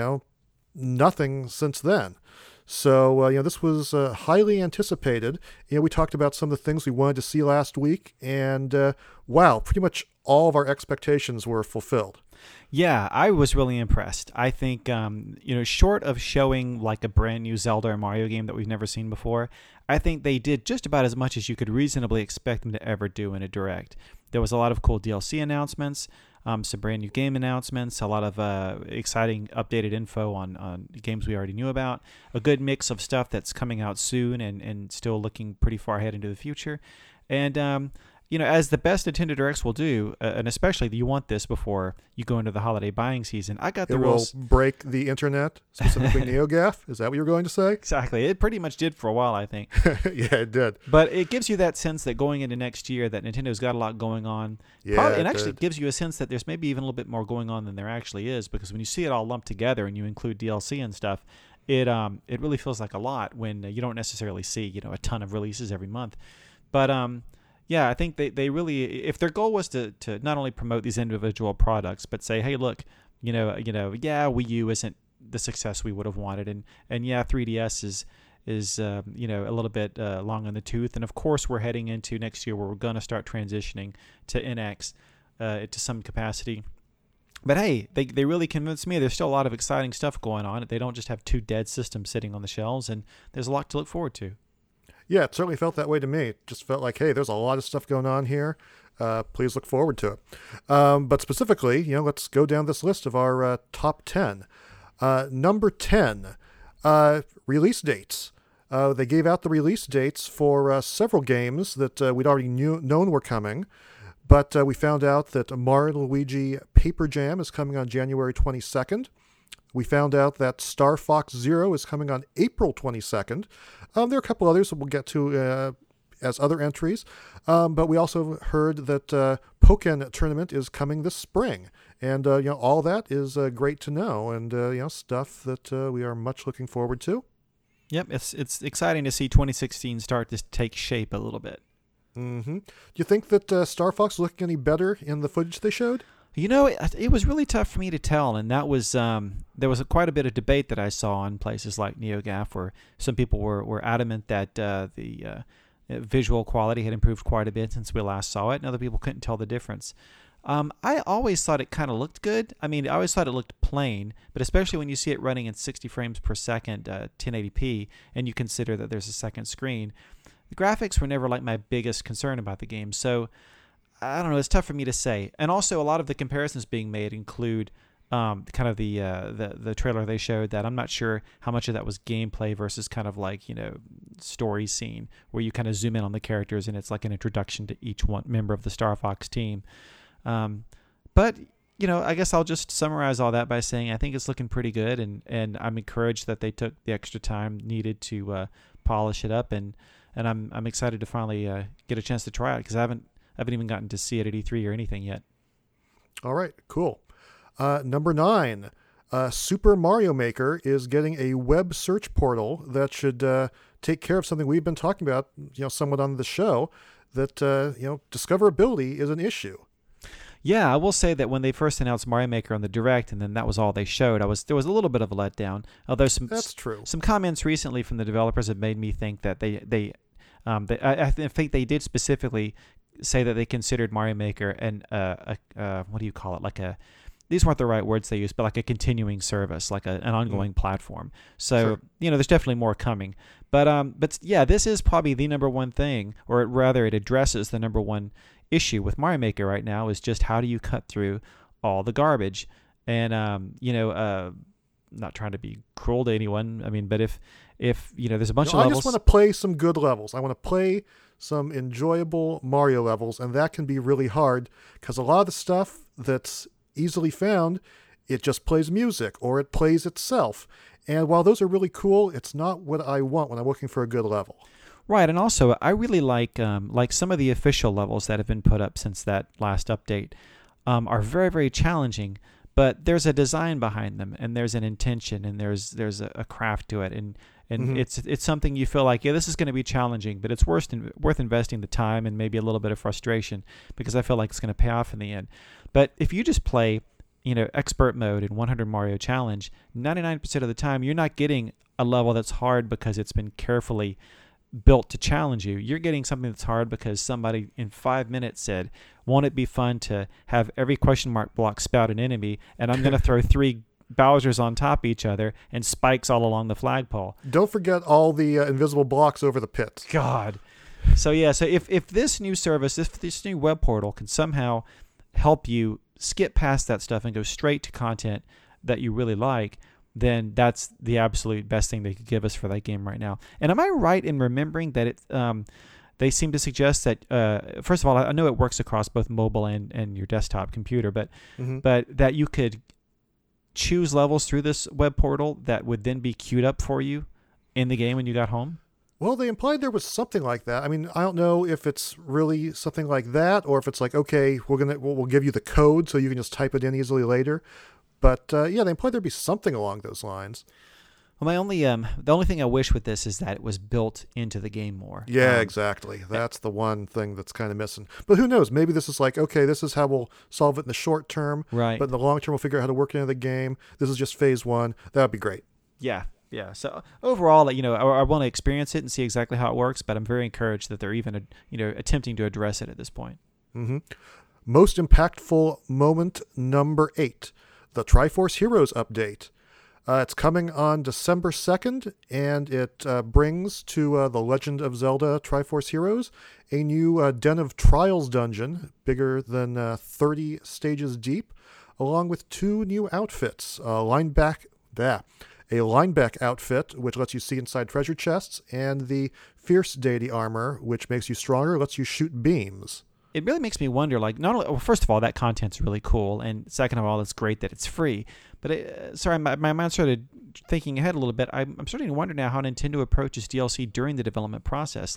S1: nothing since then. So, this was highly anticipated. We talked about some of the things we wanted to see last week, and wow, pretty much all of our expectations were fulfilled.
S2: Yeah, I was really impressed. I think, short of showing like a brand new Zelda or Mario game that we've never seen before, I think they did just about as much as you could reasonably expect them to ever do in a Direct. There was a lot of cool DLC announcements, some brand new game announcements, a lot of exciting updated info on games we already knew about, a good mix of stuff that's coming out soon and still looking pretty far ahead into the future. And, as the best Nintendo Directs will do, and especially you want this before you go into the holiday buying season, I got the rules.
S1: It will break the internet, specifically NeoGAF. Is that what you're going to say?
S2: Exactly. It pretty much did for a while, I think.
S1: Yeah, it did.
S2: But it gives you that sense that going into next year that Nintendo's got a lot going on.
S1: Yeah,
S2: it actually gives you a sense that there's maybe even a little bit more going on than there actually is, because when you see it all lumped together and you include DLC and stuff, it really feels like a lot when you don't necessarily see, a ton of releases every month. But yeah, I think they really, if their goal was to not only promote these individual products, but say, hey, look, yeah, Wii U isn't the success we would have wanted, and yeah, 3DS is a little bit long on the tooth, and of course we're heading into next year where we're going to start transitioning to NX to some capacity. But hey, they really convinced me there's still a lot of exciting stuff going on. They don't just have two dead systems sitting on the shelves, and there's a lot to look forward to.
S1: Yeah, it certainly felt that way to me. It just felt like, hey, there's a lot of stuff going on here. Please look forward to it. But specifically, let's go down this list of our top 10. Number 10, release dates. They gave out the release dates for several games that we'd already known were coming. But we found out that Mario & Luigi Paper Jam is coming on January 22nd. We found out that Star Fox Zero is coming on April 22nd. There are a couple others that we'll get to as other entries. But we also heard that Pokken Tournament is coming this spring. And, all that is great to know and, stuff that we are much looking forward to.
S2: Yep, it's exciting to see 2016 start to take shape a little bit.
S1: Mm-hmm. Do you think that Star Fox is looking any better in the footage they showed?
S2: It was really tough for me to tell, and that was there was quite a bit of debate that I saw on places like NeoGAF, where some people were adamant that the visual quality had improved quite a bit since we last saw it, and other people couldn't tell the difference. I always thought it kind of looked good. I mean, I always thought it looked plain, but especially when you see it running in 60 frames per second, 1080p, and you consider that there's a second screen, the graphics were never like my biggest concern about the game. So I don't know, it's tough for me to say. And also a lot of the comparisons being made include kind of the trailer they showed that I'm not sure how much of that was gameplay versus kind of like, story scene where you kind of zoom in on the characters and it's like an introduction to each one member of the Star Fox team. But I guess I'll just summarize all that by saying I think it's looking pretty good, and I'm encouraged that they took the extra time needed to polish it up, and I'm excited to finally get a chance to try it, because I haven't even gotten to see it at E3 or anything yet.
S1: All right, cool. Number 9, Super Mario Maker is getting a web search portal that should take care of something we've been talking about, somewhat on the show, that discoverability is an issue.
S2: Yeah, I will say that when they first announced Mario Maker on the Direct, and then that was all they showed, there was a little bit of a letdown. Although
S1: that's true. Some
S2: comments recently from the developers have made me think that I think they did specifically say that they considered Mario Maker and what do you call it? Like these weren't the right words they used, but like a continuing service, like an ongoing platform. So,
S1: Sure.
S2: there's definitely more coming. But yeah, this is probably the number one thing, or rather it addresses the number one issue with Mario Maker right now, is just how do you cut through all the garbage? And, not trying to be cruel to anyone. I mean, but if there's a bunch of
S1: I
S2: levels.
S1: just want to play some good levels. I want to play some enjoyable Mario levels, and that can be really hard because a lot of the stuff that's easily found, it just plays music or it plays itself. And while those are really cool, it's not what I want when I'm looking for a good level.
S2: Right, and also I really like some of the official levels that have been put up since that last update are very, very challenging. But there's a design behind them, and there's an intention, and there's a craft to it, and it's something you feel like, this is going to be challenging, but it's worth investing the time and maybe a little bit of frustration, because I feel like it's going to pay off in the end. But if you just play, expert mode in 100 Mario Challenge, 99% of the time you're not getting a level that's hard because it's been carefully built to challenge you. You're getting something that's hard because somebody in 5 minutes said, won't it be fun to have every question mark block spout an enemy, and I'm going to throw 3 Bowsers on top of each other and spikes all along the flagpole.
S1: Don't forget all the invisible blocks over the pits.
S2: God. So if this new service, if this new web portal can somehow help you skip past that stuff and go straight to content that you really like, then that's the absolute best thing they could give us for that game right now. And am I right in remembering that they seem to suggest that, first of all, I know it works across both mobile and your desktop computer, but that you could choose levels through this web portal that would then be queued up for you in the game when you got home?
S1: Well, they implied there was something like that. I mean, I don't know if it's really something like that, or if it's like, okay, we'll give you the code so you can just type it in easily later. But they implied there'd be something along those lines.
S2: Well, the only thing I wish with this is that it was built into the game more.
S1: Yeah, exactly. That's the one thing that's kind of missing. But who knows? Maybe this is like, okay, this is how we'll solve it in the short term.
S2: Right.
S1: But in the long term, we'll figure out how to work it into the game. This is just phase 1. That would be great.
S2: Yeah. Yeah. So overall, I want to experience it and see exactly how it works, but I'm very encouraged that they're even, attempting to address it at this point.
S1: Mm-hmm. Most impactful moment number 8, the Triforce Heroes update. It's coming on December 2nd, and it brings to The Legend of Zelda Triforce Heroes a new Den of Trials dungeon, bigger than 30 stages deep, along with 2 new outfits. A lineback outfit, which lets you see inside treasure chests, and the Fierce Deity armor, which makes you stronger, lets you shoot beams.
S2: It really makes me wonder, first of all, that content's really cool, and second of all, it's great that it's free. But my mind started thinking ahead a little bit. I'm starting to wonder now how Nintendo approaches DLC during the development process.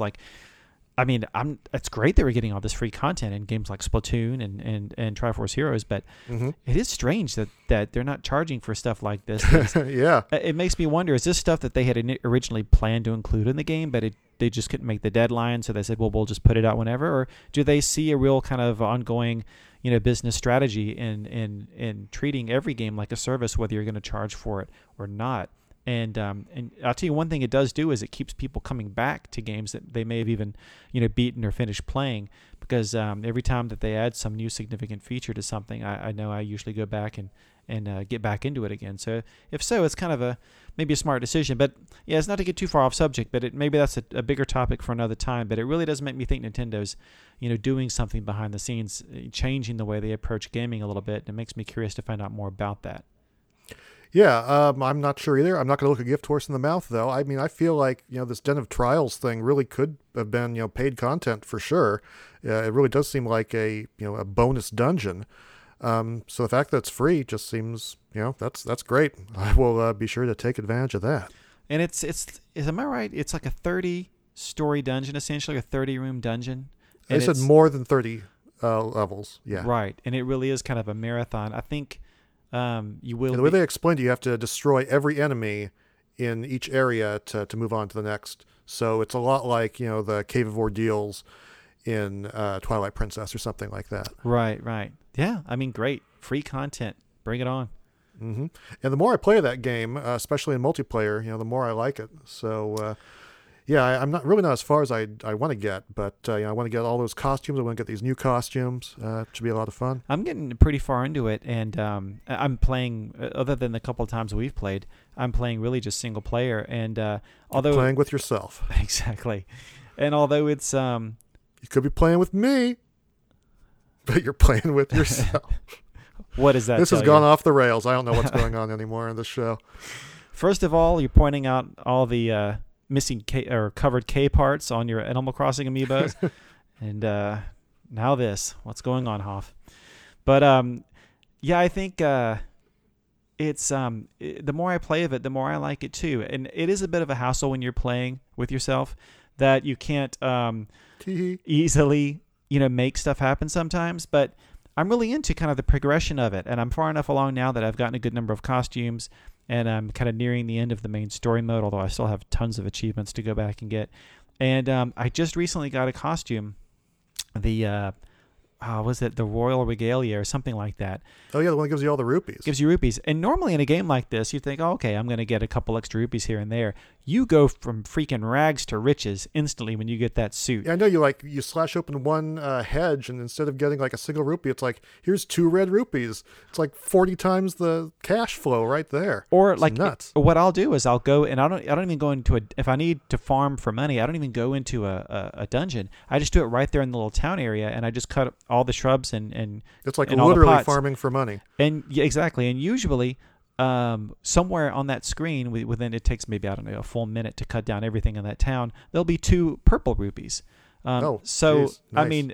S2: It's great that we're getting all this free content in games like Splatoon and Triforce Heroes, but it is strange that they're not charging for stuff like this.
S1: Yeah.
S2: It makes me wonder, is this stuff that they had originally planned to include in the game, but they just couldn't make the deadline, so they said, well, we'll just put it out whenever? Or do they see a real kind of ongoing business strategy in treating every game like a service, whether you're going to charge for it or not? And I'll tell you one thing it does do is it keeps people coming back to games that they may have even beaten or finished playing, because every time that they add some new significant feature to something, I know I usually go back and get back into it again. So if so, it's kind of maybe a smart decision. But yeah, it's not to get too far off subject, but maybe that's a bigger topic for another time. But it really does make me think Nintendo's doing something behind the scenes, changing the way they approach gaming a little bit. And it makes me curious to find out more about that.
S1: Yeah, I'm not sure either. I'm not going to look a gift horse in the mouth, though. I mean, I feel like, this Den of Trials thing really could have been, paid content for sure. It really does seem like a bonus dungeon. So the fact that it's free just seems, that's great. I will be sure to take advantage of that.
S2: And am I right? It's like a 30-story dungeon, essentially, a 30-room dungeon.
S1: They said more than 30 levels. Yeah.
S2: Right. And it really is kind of a marathon. I think you will.
S1: The way they explained it, you have to destroy every enemy in each area to move on to the next. So it's a lot like, the Cave of Ordeals in Twilight Princess or something like that.
S2: Right. Yeah, I mean, great. Free content. Bring it on.
S1: Mm-hmm. And the more I play that game, especially in multiplayer, the more I like it. So, Yeah, I'm not really not as far as I want to get, but I want to get all those costumes. I want to get these new costumes. It should be a lot of fun.
S2: I'm getting pretty far into it, and I'm playing. Other than the couple of times we've played, I'm playing really just single player. And although
S1: You're playing with yourself,
S2: exactly, and although it's
S1: you could be playing with me, but you're playing with yourself.
S2: What does that?
S1: This
S2: tell
S1: has gone
S2: you?
S1: off the rails. I don't know what's going on anymore in this show.
S2: First of all, you're pointing out all the missing K or covered K parts on your Animal Crossing amiibos, and now this. What's going on, Hoff? But yeah, I think it's the more I play of it, the more I like it too. And it is a bit of a hassle when you're playing with yourself that you can't easily make stuff happen sometimes. But I'm really into kind of the progression of it, and I'm far enough along now that I've gotten a good number of costumes. And I'm kind of nearing the end of the main story mode, although I still have tons of achievements to go back and get. And I just recently got a costume, the was it the Royal Regalia or something like that?
S1: Oh yeah, the one that gives you all the rupees.
S2: Gives you rupees. And normally in a game like this, you think, oh, okay, I'm going to get a couple extra rupees here and there. You go from freaking rags to riches instantly when you get that suit.
S1: Yeah, I know you slash open one hedge, and instead of getting like a single rupee, it's like, here's 2 red rupees. It's like 40 times the cash flow right there.
S2: Or
S1: it's
S2: like
S1: nuts.
S2: What I'll do is I'll go, and I don't even go into if I need to farm for money, I don't even go into a dungeon. I just do it right there in the little town area, and I just cut all the shrubs and
S1: it's like
S2: and all the
S1: literally
S2: pots.
S1: farming for money.
S2: And yeah, exactly. And usually somewhere on that screen within, it takes maybe, I don't know, a full minute to cut down everything in that town, there'll be 2 purple rupees.
S1: So
S2: nice.
S1: I
S2: mean,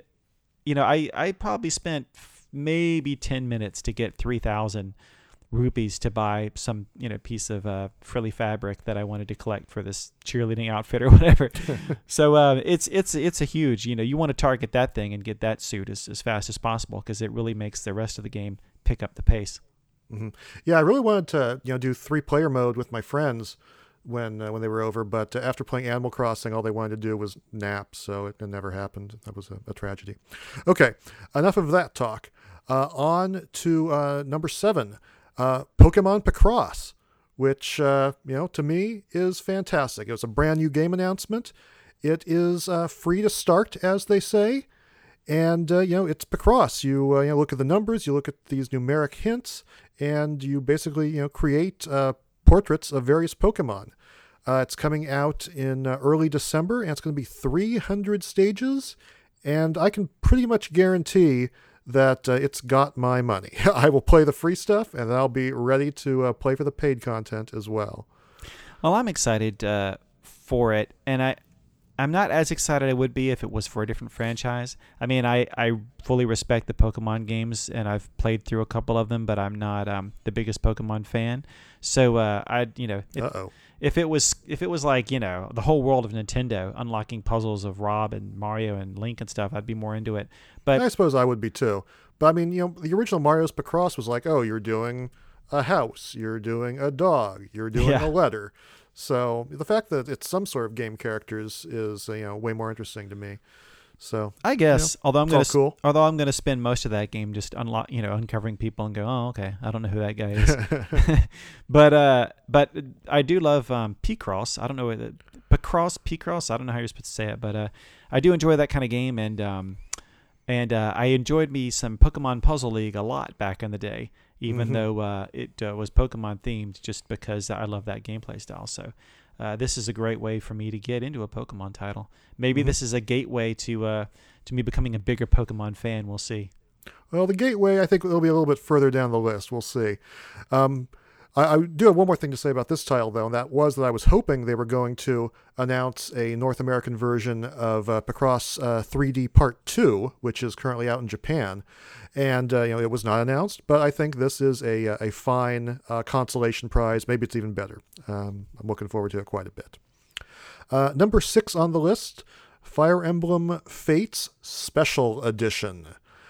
S2: I probably spent maybe 10 minutes to get 3,000 rupees to buy some piece of frilly fabric that I wanted to collect for this cheerleading outfit or whatever. So it's a huge, you want to target that thing and get that suit as fast as possible, because it really makes the rest of the game pick up the pace.
S1: Mm-hmm. Yeah, I really wanted to do 3-player mode with my friends when they were over, but after playing Animal Crossing, all they wanted to do was nap, so it never happened. That was a tragedy. Okay, enough of that talk. On to number 7, Pokemon Picross, which to me is fantastic. It was a brand new game announcement. It is free to start, as they say. And, it's Picross. You look at the numbers, you look at these numeric hints, and you basically, create portraits of various Pokemon. It's coming out in early December, and it's going to be 300 stages. And I can pretty much guarantee that it's got my money. I will play the free stuff, and I'll be ready to play for the paid content as well.
S2: Well, I'm excited for it, and I'm not as excited I would be if it was for a different franchise. I mean, I fully respect the Pokemon games, and I've played through a couple of them, but I'm not the biggest Pokemon fan. So if it was like the whole world of Nintendo, unlocking puzzles of Rob and Mario and Link and stuff, I'd be more into it. But
S1: I suppose I would be too. But I mean, the original Mario's Picross was like, oh, you're doing a house, you're doing a dog, you're doing a letter. So the fact that it's some sort of game characters is way more interesting to me. So
S2: I guess, although I'm going to spend most of that game just uncovering people and go, oh, okay, I don't know who that guy is. But I do love Picross. I don't know whether Picross. I don't know how you're supposed to say it, but I do enjoy that kind of game, and I enjoyed me some Pokemon Puzzle League a lot back in the day, even though it was Pokemon themed, just because I love that gameplay style. So this is a great way for me to get into a Pokemon title. Maybe this is a gateway to me becoming a bigger Pokemon fan. We'll see.
S1: Well, the gateway, I think, will be a little bit further down the list. We'll see. I do have one more thing to say about this title, though, and that was that I was hoping they were going to announce a North American version of Picross 3D Part 2, which is currently out in Japan. And, it was not announced, but I think this is a fine consolation prize. Maybe it's even better. I'm looking forward to it quite a bit. Number 6 on the list, Fire Emblem Fates Special Edition.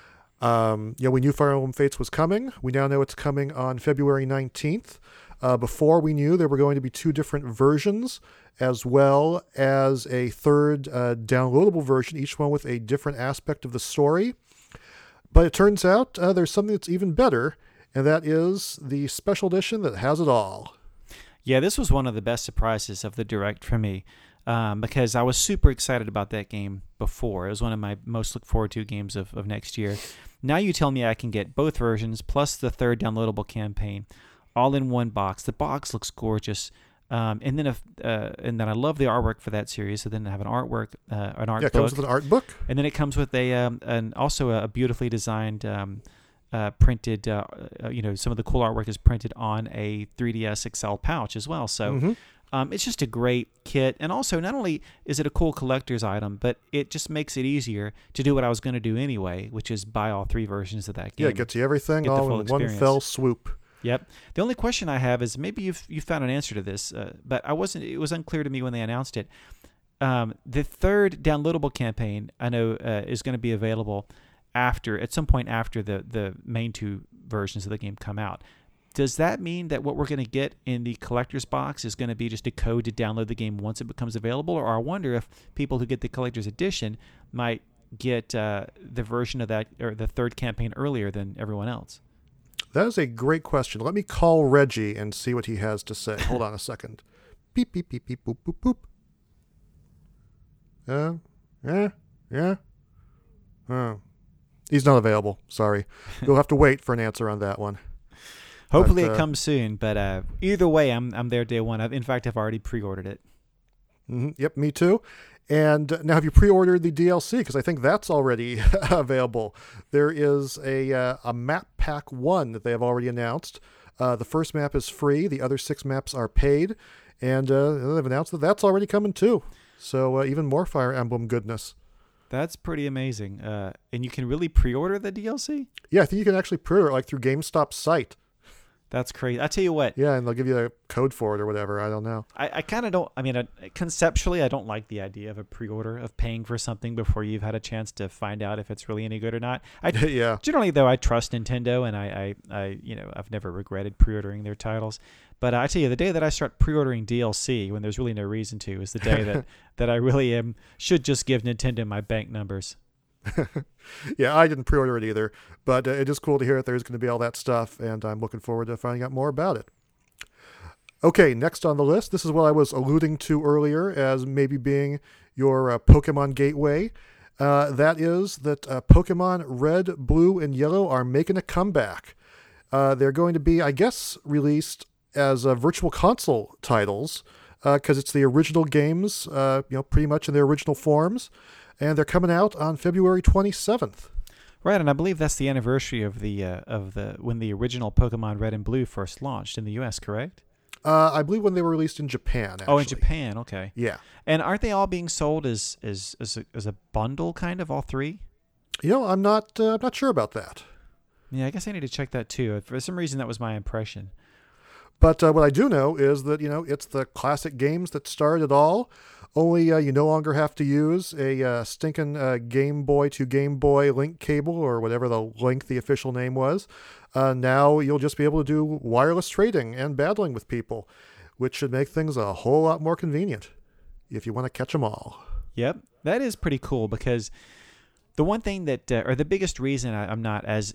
S1: We knew Fire Emblem Fates was coming. We now know it's coming on February 19th. Before we knew there were going to be 2 different versions, as well as a third downloadable version, each one with a different aspect of the story. But it turns out there's something that's even better, and that is the special edition that has it all.
S2: Yeah, this was one of the best surprises of the Direct for me, because I was super excited about that game before. It was one of my most look forward to games of next year. Now you tell me I can get both versions plus the third downloadable campaign all in one box. The box looks gorgeous. And then I love the artwork for that series. So then I have an art book.
S1: It comes with an art book.
S2: And then it comes with also a beautifully designed printed, some of the cool artwork is printed on a 3DS XL pouch as well. So it's just a great kit. And also, not only is it a cool collector's item, but it just makes it easier to do what I was going to do anyway, which is buy all three versions of that game.
S1: Yeah, it gets you everything all in one fell swoop.
S2: Yep. The only question I have is maybe you found an answer to this, but it was unclear to me when they announced it. The third downloadable campaign I know is going to be available at some point after the main two versions of the game come out. Does that mean that what we're going to get in the collector's box is going to be just a code to download the game once it becomes available? Or I wonder if people who get the collector's edition might get the version of that or the third campaign earlier than everyone else.
S1: That is a great question. Let me call Reggie and see what he has to say. Hold on a second. Beep, beep, beep, beep, boop, boop, boop. Yeah. Oh. He's not available. Sorry. You'll have to wait for an answer on that one.
S2: Hopefully it comes soon, but either way, I'm there day one. In fact, I've already pre-ordered it.
S1: Yep, me too. And now, have you pre-ordered the DLC? Because I think that's already available. There is a map pack 1 that they have already announced. The first map is free. The other 6 maps are paid. And they've announced that that's already coming too. So even more Fire Emblem goodness.
S2: That's pretty amazing. And you can really pre-order the DLC?
S1: Yeah, I think you can actually pre-order it through GameStop's site.
S2: That's crazy. I tell you what.
S1: Yeah, and they'll give you a code for it or whatever. I don't know.
S2: I kind of don't. I mean, conceptually, I don't like the idea of a pre-order of paying for something before you've had a chance to find out if it's really any good or not.
S1: Yeah.
S2: Generally, though, I trust Nintendo, and I've never regretted pre-ordering their titles. But I tell you, the day that I start pre-ordering DLC when there's really no reason to is the day that I really should just give Nintendo my bank numbers.
S1: Yeah, I didn't pre-order it either, but it is cool to hear that there's going to be all that stuff, and I'm looking forward to finding out more about it. Okay, next on the list, this is what I was alluding to earlier as maybe being your Pokemon gateway. That is that Pokemon Red, Blue, and Yellow are making a comeback. They're going to be, I guess, released as virtual console titles because it's the original games, pretty much in their original forms. And they're coming out on February 27th.
S2: Right, and I believe that's the anniversary of when the original Pokemon Red and Blue first launched in the U.S., correct?
S1: I believe when they were released in Japan, actually.
S2: Oh, in Japan, okay.
S1: Yeah.
S2: And aren't they all being sold as a bundle, kind of, all three?
S1: I'm not sure about that.
S2: Yeah, I guess I need to check that too. For some reason, that was my impression.
S1: But what I do know is that, it's the classic games that started it all. Only you no longer have to use a stinking Game Boy to Game Boy link cable or whatever the official name was. Now you'll just be able to do wireless trading and battling with people, which should make things a whole lot more convenient if you want to catch them all.
S2: Yep, that is pretty cool because the one thing that, or the biggest reason I'm not as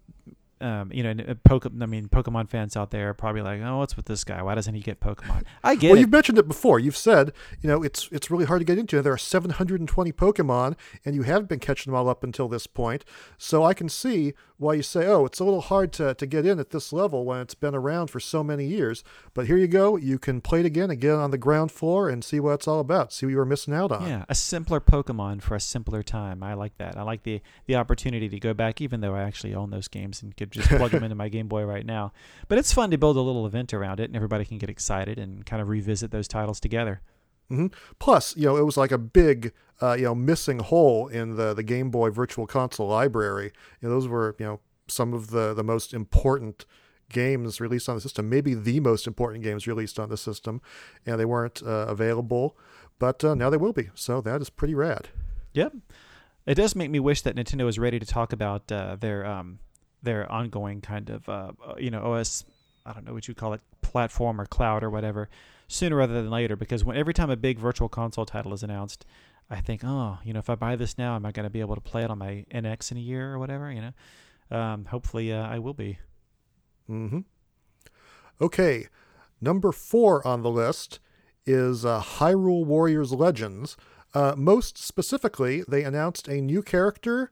S2: Pokemon fans out there are probably like, oh, what's with this guy? Why doesn't he get Pokemon? I get it.
S1: Well, you've mentioned it before. You've said, it's really hard to get into. There are 720 Pokemon, and you haven't been catching them all up until this point. So I can see why you say, oh, it's a little hard to get in at this level when it's been around for so many years. But here you go. You can play it again on the ground floor and see what it's all about. See what you were missing out on.
S2: Yeah, a simpler Pokemon for a simpler time. I like that. I like the opportunity to go back, even though I actually own those games and could just plug them into my Game Boy right now. But it's fun to build a little event around it, and everybody can get excited and kind of revisit those titles together.
S1: Mm-hmm. Plus, it was like a big, missing hole in the Game Boy Virtual Console library. Those were, some of the most important games released on the system, maybe the most important games released on the system, and they weren't available, but now they will be. So that is pretty rad.
S2: Yep. It does make me wish that Nintendo is ready to talk about their ongoing kind of, OS, I don't know what you call it, platform or cloud or whatever, sooner rather than later, because every time a big virtual console title is announced, I think, if I buy this now, am I going to be able to play it on my NX in a year or whatever, Hopefully I will be.
S1: Mm-hmm. Okay. Number 4 on the list is Hyrule Warriors Legends. Most specifically, they announced a new character.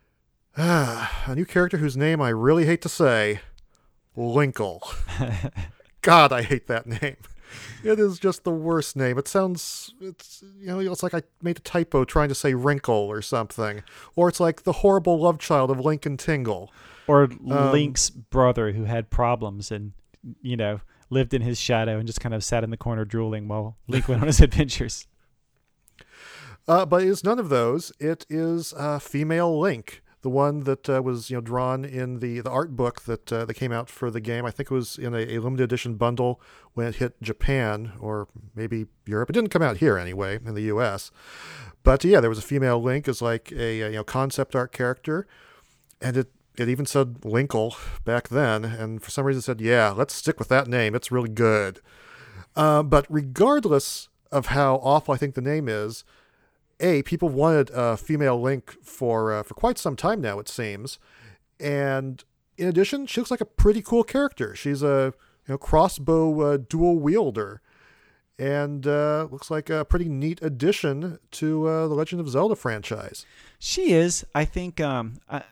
S1: A new character whose name I really hate to say. Linkle. God, I hate that name. It is just the worst name. It's like I made a typo trying to say wrinkle or something. Or it's like the horrible love child of Link and Tingle.
S2: Or Link's brother who had problems and, lived in his shadow and just kind of sat in the corner drooling while Link went on his adventures.
S1: But it's none of those. It is female Link. The one that was drawn in the art book that came out for the game. I think it was in a limited edition bundle when it hit Japan or maybe Europe. It didn't come out here anyway in the U.S. But yeah, there was a female Link as like a concept art character, and it even said Linkle back then. And for some reason it said, yeah, let's stick with that name. It's really good. But regardless of how awful I think the name is, people wanted a female Link for quite some time now, it seems. And in addition, she looks like a pretty cool character. She's a crossbow dual wielder. And looks like a pretty neat addition to the Legend of Zelda franchise.
S2: She is. I think I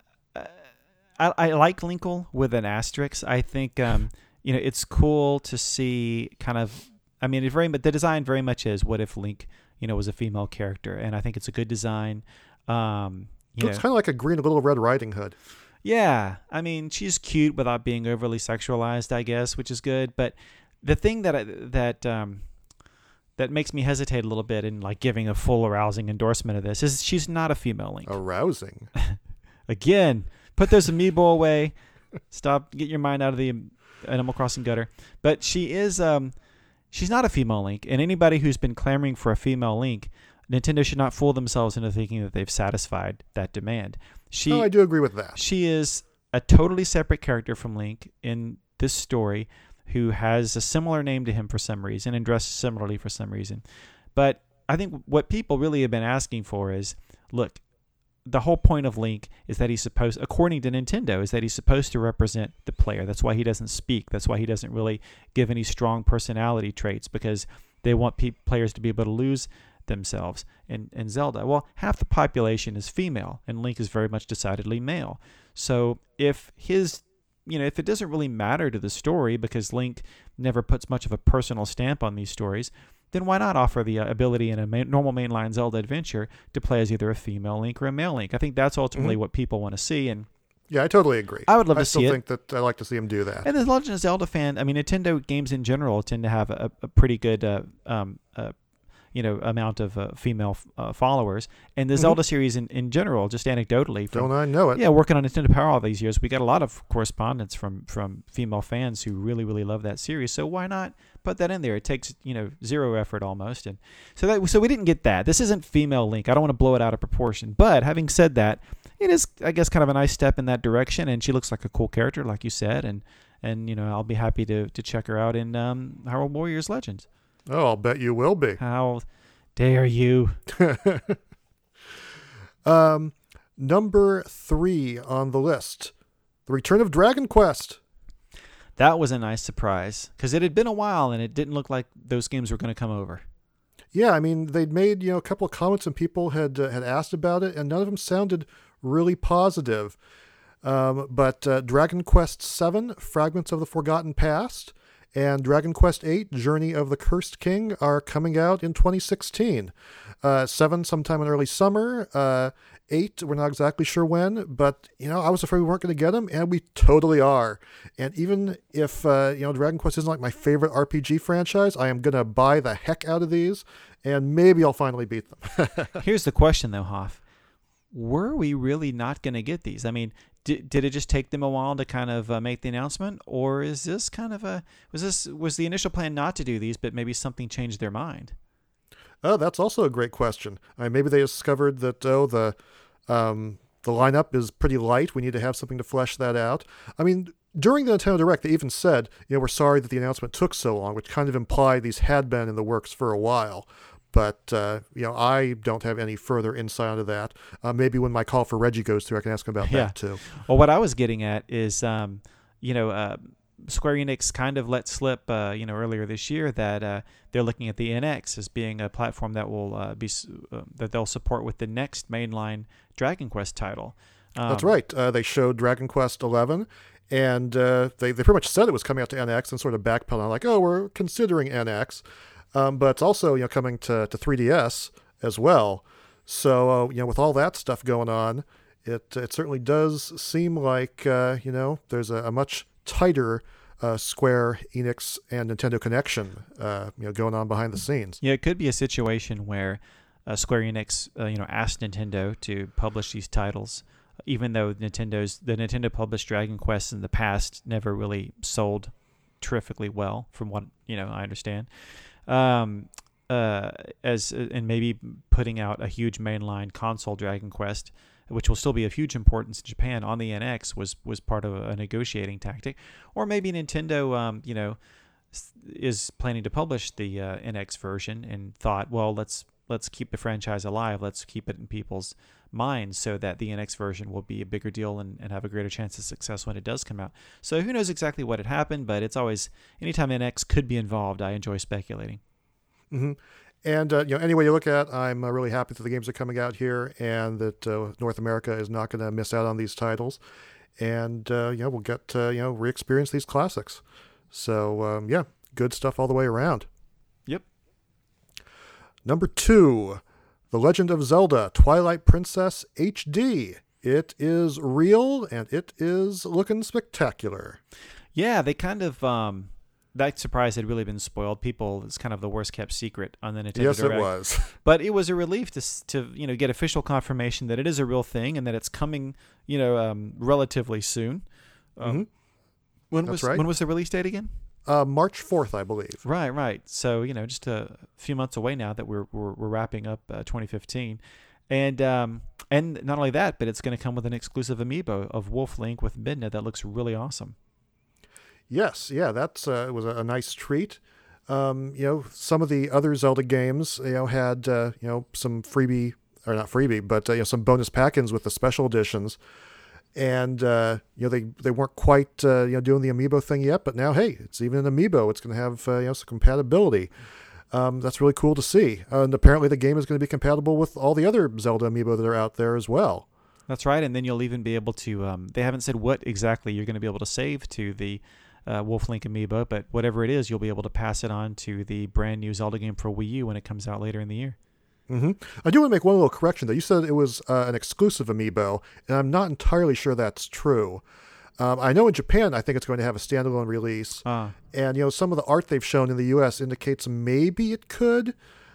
S2: like Linkle with an asterisk. I think it's cool to see kind of. I mean, but the design very much is what if Link was a female character, and I think it's a good design.
S1: Looks kind of like a green Little Red Riding Hood.
S2: Yeah, I mean, she's cute without being overly sexualized, I guess, which is good. But the thing that makes me hesitate a little bit in like giving a full arousing endorsement of this is she's not a female Link.
S1: Arousing.
S2: Again, put those amiibo away. Stop. Get your mind out of the Animal Crossing gutter. But she is. She's not a female Link, and anybody who's been clamoring for a female Link, Nintendo should not fool themselves into thinking that they've satisfied that demand.
S1: I do agree with that.
S2: She is a totally separate character from Link in this story who has a similar name to him for some reason and dresses similarly for some reason. But I think what people really have been asking for is, look, the whole point of Link is that he's supposed, according to Nintendo, is that he's supposed to represent the player. That's why he doesn't speak. That's why he doesn't really give any strong personality traits, because they want players to be able to lose themselves in Zelda. Well, half the population is female, and Link is very much decidedly male. So if if it doesn't really matter to the story because Link never puts much of a personal stamp on these stories, then why not offer the ability in a normal mainline Zelda adventure to play as either a female Link or a male Link? I think that's ultimately what people want to see. And
S1: yeah, I totally agree.
S2: I would love to see it.
S1: I still think that I like to see him do that.
S2: And the Legend of Zelda fan, I mean, Nintendo games in general tend to have a pretty good amount of female followers. And the Zelda series in general, just anecdotally.
S1: Don't I know it?
S2: Yeah, working on Nintendo Power all these years, we got a lot of correspondence from female fans who really, really love that series. So why not put that in there? It takes, zero effort almost. And so we didn't get that. This isn't female Link. I don't want to blow it out of proportion. But having said that, it is, I guess, kind of a nice step in that direction. And she looks like a cool character, like you said. And I'll be happy to check her out in Hyrule Warriors Legends.
S1: Oh, I'll bet you will be.
S2: How dare you?
S1: Number 3 on the list, The Return of Dragon Quest.
S2: That was a nice surprise because it had been a while and it didn't look like those games were going to come over.
S1: Yeah, I mean, they'd made a couple of comments and people had asked about it, and none of them sounded really positive. But Dragon Quest VII, Fragments of the Forgotten Past, and Dragon Quest VIII, Journey of the Cursed King are coming out in 2016. 7 sometime in early summer. 8, we're not exactly sure when, but, I was afraid we weren't going to get them, and we totally are. And even if, Dragon Quest isn't like my favorite RPG franchise, I am going to buy the heck out of these, and maybe I'll finally beat them.
S2: Here's the question, though, Hoff. Were we really not going to get these? I mean, did it just take them a while to kind of make the announcement, or is this kind of was the initial plan not to do these, but maybe something changed their mind?
S1: Oh, that's also a great question. Maybe they discovered that the lineup is pretty light. We need to have something to flesh that out. I mean, during the Nintendo Direct, they even said, we're sorry that the announcement took so long, which kind of implied these had been in the works for a while. But, I don't have any further insight into that. Maybe when my call for Reggie goes through, I can ask him about that too.
S2: Well, what I was getting at is, Square Enix kind of let slip, earlier this year that they're looking at the NX as being a platform that will that they'll support with the next mainline Dragon Quest title.
S1: That's right. They showed Dragon Quest 11, and they pretty much said it was coming out to NX and sort of backpedaled on like, oh, we're considering NX, but it's also coming to 3DS as well. So with all that stuff going on, it certainly does seem like there's a much tighter Square Enix and Nintendo connection going on behind the scenes.
S2: Yeah, it could be a situation where Square Enix asked Nintendo to publish these titles, even though the Nintendo published Dragon Quest in the past never really sold terrifically well, from what I understand. And maybe putting out a huge mainline console Dragon Quest, which will still be of huge importance in Japan on the NX, was part of a negotiating tactic. Or maybe Nintendo, is planning to publish the NX version and thought, well, let's keep the franchise alive. Let's keep it in people's minds so that the NX version will be a bigger deal and have a greater chance of success when it does come out. So who knows exactly what had happened, but it's always, anytime NX could be involved, I enjoy speculating.
S1: Mm-hmm. And any way you look at it, I'm really happy that the games are coming out here and that North America is not going to miss out on these titles. And we'll get to re-experience these classics. So good stuff all the way around.
S2: Yep.
S1: Number 2, The Legend of Zelda: Twilight Princess HD. It is real and it is looking spectacular.
S2: Yeah, they kind of that surprise had really been spoiled. It's kind of the worst kept secret on the Nintendo Direct.
S1: Yes, it was.
S2: But it was a relief to get official confirmation that it is a real thing and that it's coming, relatively soon.
S1: Right.
S2: When was the release date again?
S1: March 4th, I believe.
S2: Right. So just a few months away now that we're wrapping up 2015, and not only that, but it's going to come with an exclusive amiibo of Wolf Link with Midna that looks really awesome.
S1: Yes, yeah, that's it was a nice treat. Some of the other Zelda games, had some freebie, or not freebie, but some bonus pack-ins with the special editions, and they weren't quite doing the amiibo thing yet, but now hey, it's even an amiibo. It's going to have some compatibility. That's really cool to see, and apparently the game is going to be compatible with all the other Zelda amiibo that are out there as well.
S2: That's right, and then you'll even be able to. They haven't said what exactly you're going to be able to save to the Wolf Link amiibo, but whatever it is, you'll be able to pass it on to the brand new Zelda game for Wii U when it comes out later in the year.
S1: Mm-hmm. I do want to make one little correction, though. You said it was an exclusive amiibo, and I'm not entirely sure that's true. I know in Japan, I think it's going to have a standalone release, and some of the art they've shown in the U.S. indicates maybe it could,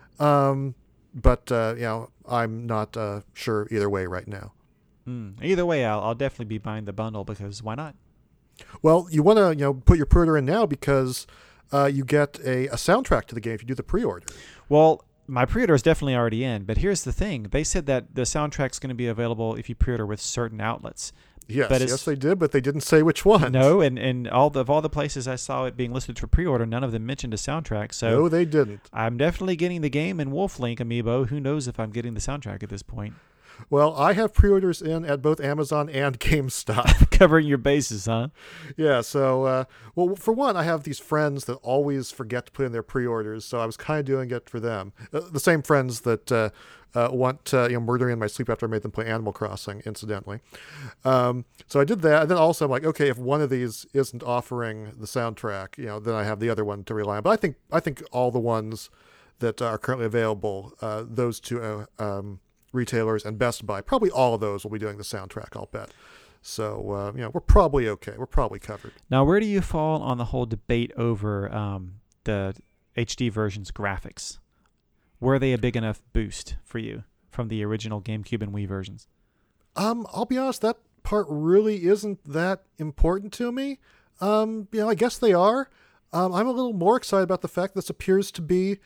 S1: but I'm not sure either way right now.
S2: Either way, I'll definitely be buying the bundle because why not?
S1: Well, you want to put your pre-order in now because you get a soundtrack to the game if you do the pre-order.
S2: Well, my pre-order is definitely already in, but here's the thing. They said that the soundtrack's going to be available if you pre-order with certain outlets.
S1: Yes, they did, but they didn't say which one.
S2: No, and all the places I saw it being listed for pre-order, none of them mentioned a soundtrack. So
S1: no, they didn't.
S2: I'm definitely getting the game and Wolf Link amiibo. Who knows if I'm getting the soundtrack at this point?
S1: Well, I have pre-orders in at both Amazon and GameStop.
S2: Covering your bases, huh?
S1: Yeah, so, for one, I have these friends that always forget to put in their pre-orders, so I was kind of doing it for them. The same friends that want murder in my sleep after I made them play Animal Crossing, incidentally. So I did that, and then also I'm like, okay, if one of these isn't offering the soundtrack, then I have the other one to rely on. But I think all the ones that are currently available, those two retailers and Best Buy, probably all of those will be doing the soundtrack, I'll bet. So, we're probably okay. We're probably covered.
S2: Now, where do you fall on the whole debate over the HD version's graphics? Were they a big enough boost for you from the original GameCube and Wii versions?
S1: I'll be honest, that part really isn't that important to me. I guess they are. I'm a little more excited about the fact this appears to be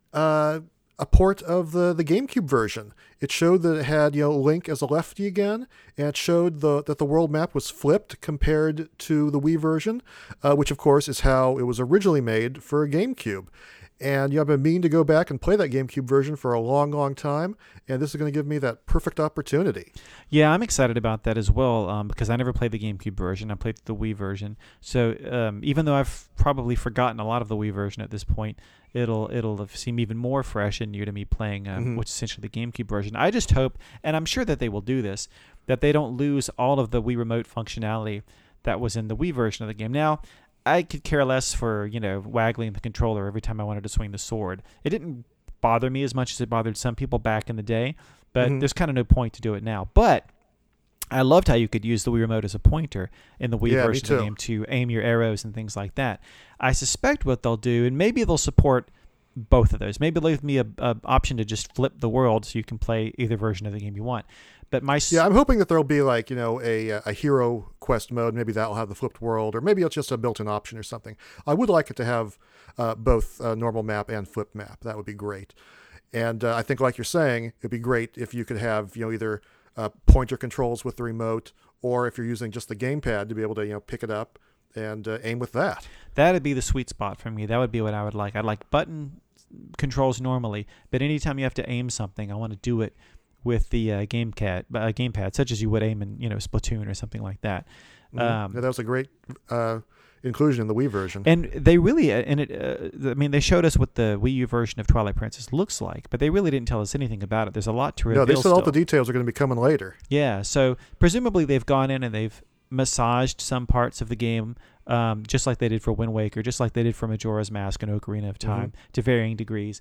S1: a port of the GameCube version. It showed that it had Link as a lefty again, and it showed that the world map was flipped compared to the Wii version, which of course is how it was originally made for GameCube. And I've been meaning to go back and play that GameCube version for a long, long time, and this is going to give me that perfect opportunity.
S2: Yeah, I'm excited about that as well because I never played the GameCube version. I played the Wii version. So even though I've probably forgotten a lot of the Wii version at this point, it'll seem even more fresh and new to me playing which is essentially the GameCube version. I just hope, and I'm sure that they will do this, that they don't lose all of the Wii Remote functionality that was in the Wii version of the game. Now, I could care less for, waggling the controller every time I wanted to swing the sword. It didn't bother me as much as it bothered some people back in the day, but there's kind of no point to do it now. But I loved how you could use the Wii Remote as a pointer in the Wii version of the game to aim your arrows and things like that. I suspect what they'll do, and maybe they'll support both of those. Maybe they'll give me a option to just flip the world so you can play either version of the game you want. But I'm
S1: hoping that there'll be like, a hero quest mode. Maybe that'll have the flipped world, or maybe it's just a built-in option or something. I would like it to have both normal map and flip map. That would be great. And I think, like you're saying, it'd be great if you could have, either pointer controls with the remote, or if you're using just the gamepad to be able to, pick it up and aim with that.
S2: That'd be the sweet spot for me. That would be what I would like. I'd like button controls normally, but anytime you have to aim something, I want to do it with the gamepad, such as you would aim in, Splatoon or something like that.
S1: Yeah, that was a great inclusion in the Wii version.
S2: And they really, they showed us what the Wii U version of Twilight Princess looks like, but they really didn't tell us anything about it. There's a lot to reveal.
S1: No, they said all the details are going to be coming later.
S2: Yeah, so presumably they've gone in and they've massaged some parts of the game, just like they did for Wind Waker, just like they did for Majora's Mask and Ocarina of Time, to varying degrees.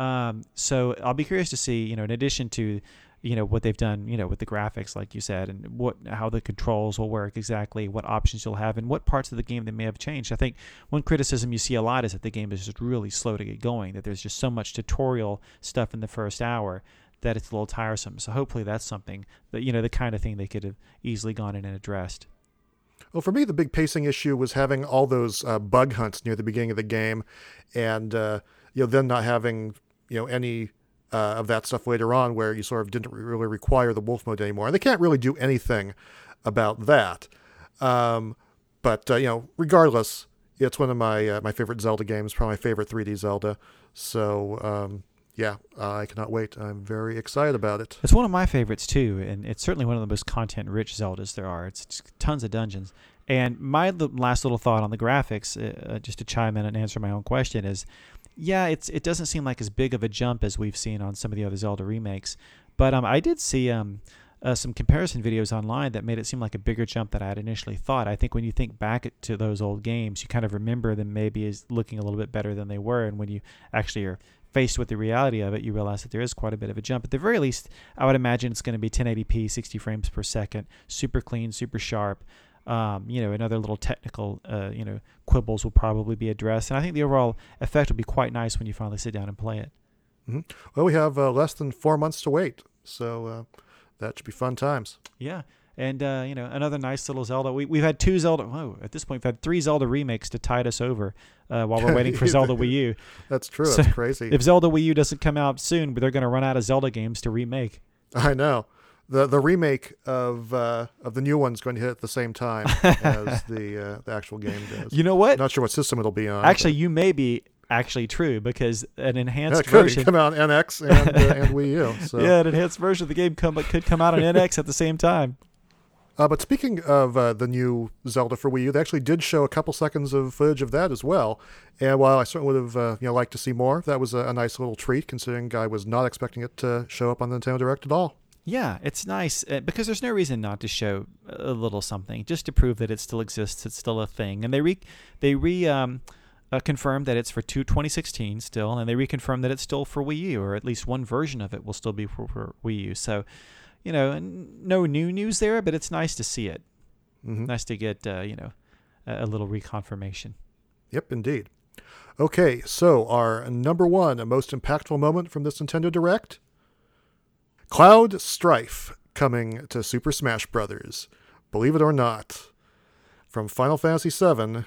S2: So I'll be curious to see, in addition to, what they've done, with the graphics, like you said, and how the controls will work exactly, what options you'll have, and what parts of the game they may have changed. I think one criticism you see a lot is that the game is just really slow to get going, that there's just so much tutorial stuff in the first hour that it's a little tiresome. So hopefully that's something that, the kind of thing they could have easily gone in and addressed.
S1: Well, for me, the big pacing issue was having all those bug hunts near the beginning of the game, and then not having any of that stuff later on, where you sort of didn't really require the wolf mode anymore. And they can't really do anything about that. But regardless, it's one of my favorite Zelda games, probably my favorite 3D Zelda. So I cannot wait. I'm very excited about it.
S2: It's one of my favorites too, and it's certainly one of the most content-rich Zeldas there are. It's just tons of dungeons. And my last little thought on the graphics, just to chime in and answer my own question, is, it doesn't seem like as big of a jump as we've seen on some of the other Zelda remakes. But I did see some comparison videos online that made it seem like a bigger jump than I had initially thought. I think when you think back to those old games, you kind of remember them maybe as looking a little bit better than they were. And when you actually are faced with the reality of it, you realize that there is quite a bit of a jump. At the very least, I would imagine it's going to be 1080p, 60 frames per second, super clean, super sharp. Another little technical, quibbles will probably be addressed. And I think the overall effect will be quite nice when you finally sit down and play it.
S1: Mm-hmm. Well, we have less than 4 months to wait. So that should be fun times.
S2: Yeah. And, another nice little Zelda. We've had two Zelda. Oh, at this point, we've had 3 Zelda remakes to tide us over while we're waiting for Zelda Wii U.
S1: That's true. That's crazy.
S2: If Zelda Wii U doesn't come out soon, but they're going to run out of Zelda games to remake.
S1: I know. The remake of the new one's going to hit at the same time as the actual game does.
S2: You know what?
S1: Not sure what system it'll be on.
S2: Actually, you may be true, because an enhanced
S1: it could
S2: version
S1: come out on NX and Wii U. So.
S2: Yeah, an enhanced version of the game could come out on NX at the same time.
S1: But speaking of the new Zelda for Wii U, they actually did show a couple seconds of footage of that as well. And while I certainly would have liked to see more, that was a nice little treat, considering I was not expecting it to show up on the Nintendo Direct at all.
S2: Yeah, it's nice because there's no reason not to show a little something, just to prove that it still exists, it's still a thing. And they confirmed that it's for 2016 still, and they reconfirmed that it's still for Wii U, or at least one version of it will still be for Wii U. So, no new news there, but it's nice to see it. Mm-hmm. Nice to get a little reconfirmation.
S1: Yep, indeed. Okay, so our number one most impactful moment from this Nintendo Direct. Cloud Strife coming to Super Smash Bros. Believe it or not. From Final Fantasy VII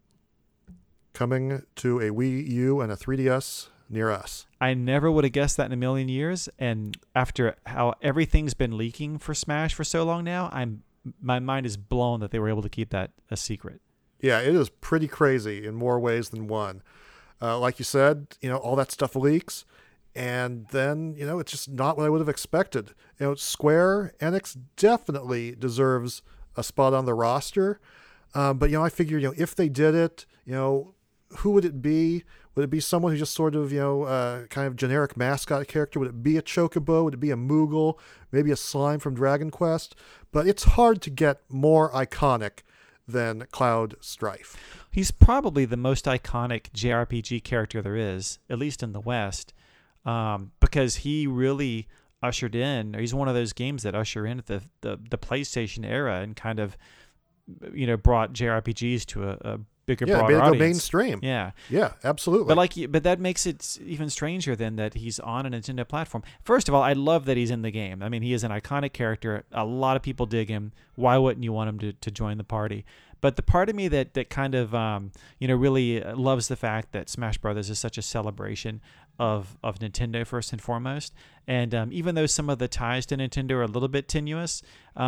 S1: coming to a Wii U and a 3DS near us.
S2: I never would have guessed that in a million years, and after how everything's been leaking for Smash for so long now, my mind is blown that they were able to keep that a secret.
S1: Yeah, it is pretty crazy in more ways than one. Like you said, all that stuff leaks. And then, it's just not what I would have expected. Square Enix definitely deserves a spot on the roster. But, I figured, if they did it, who would it be? Would it be someone who's just sort of, kind of generic mascot character? Would it be a Chocobo? Would it be a Moogle? Maybe a Slime from Dragon Quest? But it's hard to get more iconic than Cloud Strife.
S2: He's probably the most iconic JRPG character there is, at least in the West, because he really ushered in, or he's one of those games that usher in the PlayStation era and kind of, brought JRPGs to a bigger, broader
S1: audience.
S2: Go
S1: mainstream. Yeah, absolutely.
S2: But that makes it even stranger than that he's on a Nintendo platform. First of all, I love that he's in the game. I mean, he is an iconic character. A lot of people dig him. Why wouldn't you want him to join the party? But the part of me that kind of really loves the fact that Smash Brothers is such a celebration of Nintendo first and foremost, and even though some of the ties to Nintendo are a little bit tenuous,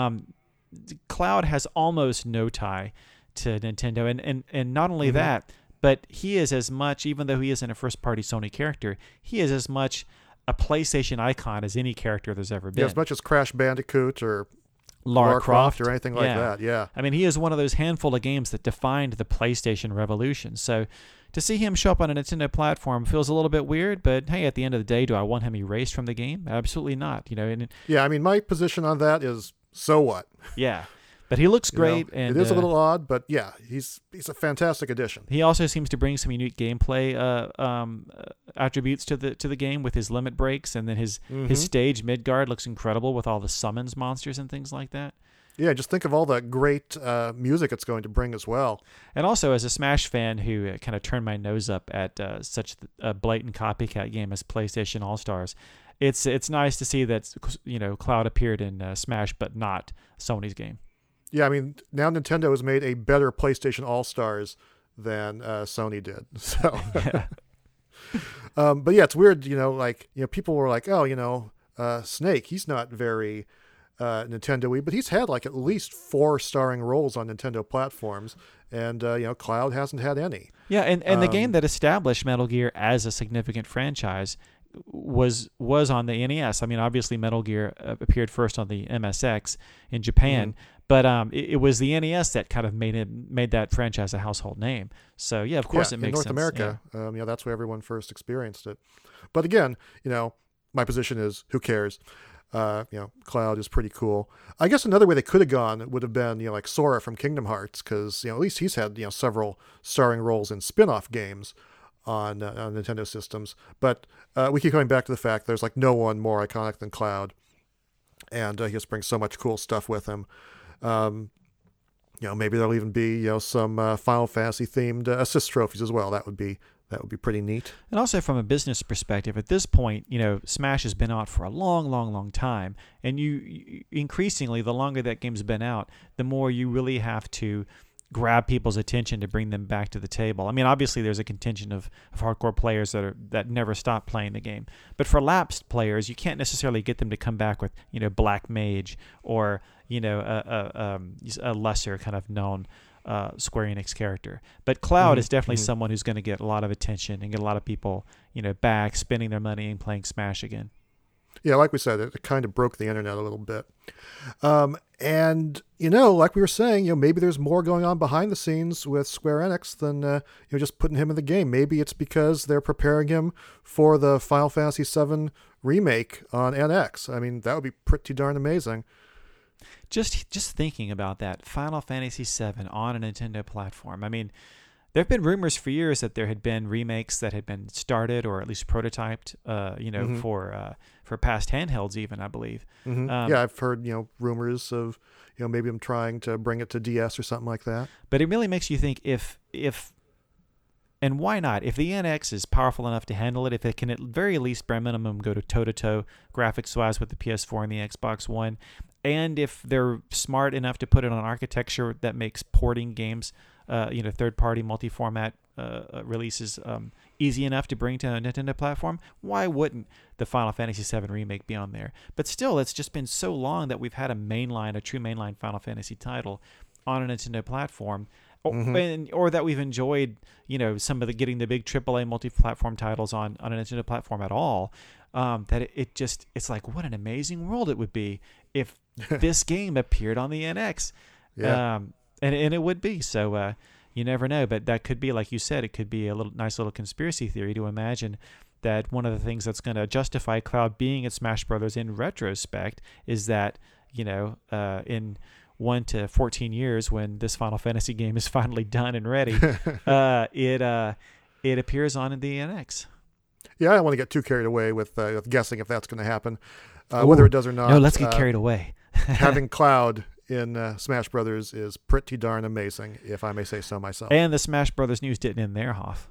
S2: Cloud has almost no tie to Nintendo, and not only that, but he is as much, even though he isn't a first-party Sony character, he is as much a PlayStation icon as any character there's ever been.
S1: Yeah, as much as Crash Bandicoot or
S2: Lara Croft
S1: or anything like that. Yeah.
S2: I mean, he is one of those handful of games that defined the PlayStation revolution. So to see him show up on a Nintendo platform feels a little bit weird, but hey, at the end of the day, do I want him erased from the game? Absolutely not.
S1: Yeah, I mean, my position on that is, so what?
S2: Yeah. But he looks great, and
S1: it is a little odd, but yeah, he's a fantastic addition.
S2: He also seems to bring some unique gameplay attributes to the game with his limit breaks, and then his stage Midgard looks incredible with all the summons monsters and things like that.
S1: Yeah, just think of all the great music it's going to bring as well.
S2: And also, as a Smash fan who kind of turned my nose up at such a blatant copycat game as PlayStation All-Stars, it's nice to see that Cloud appeared in Smash, but not Sony's game.
S1: Yeah, I mean, now Nintendo has made a better PlayStation All-Stars than Sony did. So,
S2: Yeah.
S1: But yeah, it's weird, people were like, Snake, he's not very Nintendo-y, but he's had like at least 4 starring roles on Nintendo platforms, and Cloud hasn't had any.
S2: Yeah, and the game that established Metal Gear as a significant franchise was on the NES. I mean, obviously Metal Gear appeared first on the MSX in Japan, but it was the NES that kind of made that franchise a household name. So yeah, of course it makes sense.
S1: In North America, that's where everyone first experienced it. But again, my position is, who cares? Cloud is pretty cool. I guess another way they could have gone would have been, like Sora from Kingdom Hearts, because at least he's had several starring roles in spin-off games on Nintendo systems. But we keep coming back to the fact there's like no one more iconic than Cloud, and he just brings so much cool stuff with him. Maybe there'll even be some Final Fantasy themed assist trophies as well. That would be pretty neat.
S2: And also from a business perspective, at this point, Smash has been out for a long, long, long time, and you increasingly, the longer that game's been out, the more you really have to grab people's attention to bring them back to the table. I mean, obviously there's a contingent of hardcore players that never stop playing the game, but for lapsed players, you can't necessarily get them to come back with Black Mage or a lesser kind of known Square Enix character. But Cloud is definitely someone who's going to get a lot of attention and get a lot of people back spending their money and playing Smash again.
S1: Yeah, like we said, it kind of broke the internet a little bit. And, like we were saying, maybe there's more going on behind the scenes with Square Enix than, just putting him in the game. Maybe it's because they're preparing him for the Final Fantasy VII remake on NX. I mean, that would be pretty darn amazing.
S2: Just thinking about that, Final Fantasy VII on a Nintendo platform. I mean, there have been rumors for years that there had been remakes that had been started or at least prototyped, for past handhelds even, I believe.
S1: Yeah, I've heard, rumors of, maybe I'm trying to bring it to DS or something like that.
S2: But it really makes you think if and why not? If the NX is powerful enough to handle it, if it can at very least, bare minimum, go to toe-to-toe graphics-wise with the PS4 and the Xbox One, and if they're smart enough to put it on architecture that makes porting games, third-party multi-format releases easy enough to bring to a Nintendo platform, why wouldn't the Final Fantasy VII Remake be on there? But still, it's just been so long that we've had a true mainline Final Fantasy title on a Nintendo platform. or that we've enjoyed, some of getting the big AAA multi-platform titles on a Nintendo platform at all. That it's like, what an amazing world it would be if this game appeared on the NX.
S1: Yeah.
S2: And it would be. So you never know, but that could be, like you said, it could be a nice little conspiracy theory to imagine that one of the things that's going to justify Cloud being at Smash Brothers in retrospect is that, in 1 to 14 years, when this Final Fantasy game is finally done and ready, it appears on the NX.
S1: Yeah, I don't want to get too carried away with guessing if that's going to happen, whether it does or not.
S2: No, let's get carried away.
S1: Having Cloud in Smash Brothers is pretty darn amazing, if I may say so myself.
S2: And the Smash Brothers news didn't end there, Hoff.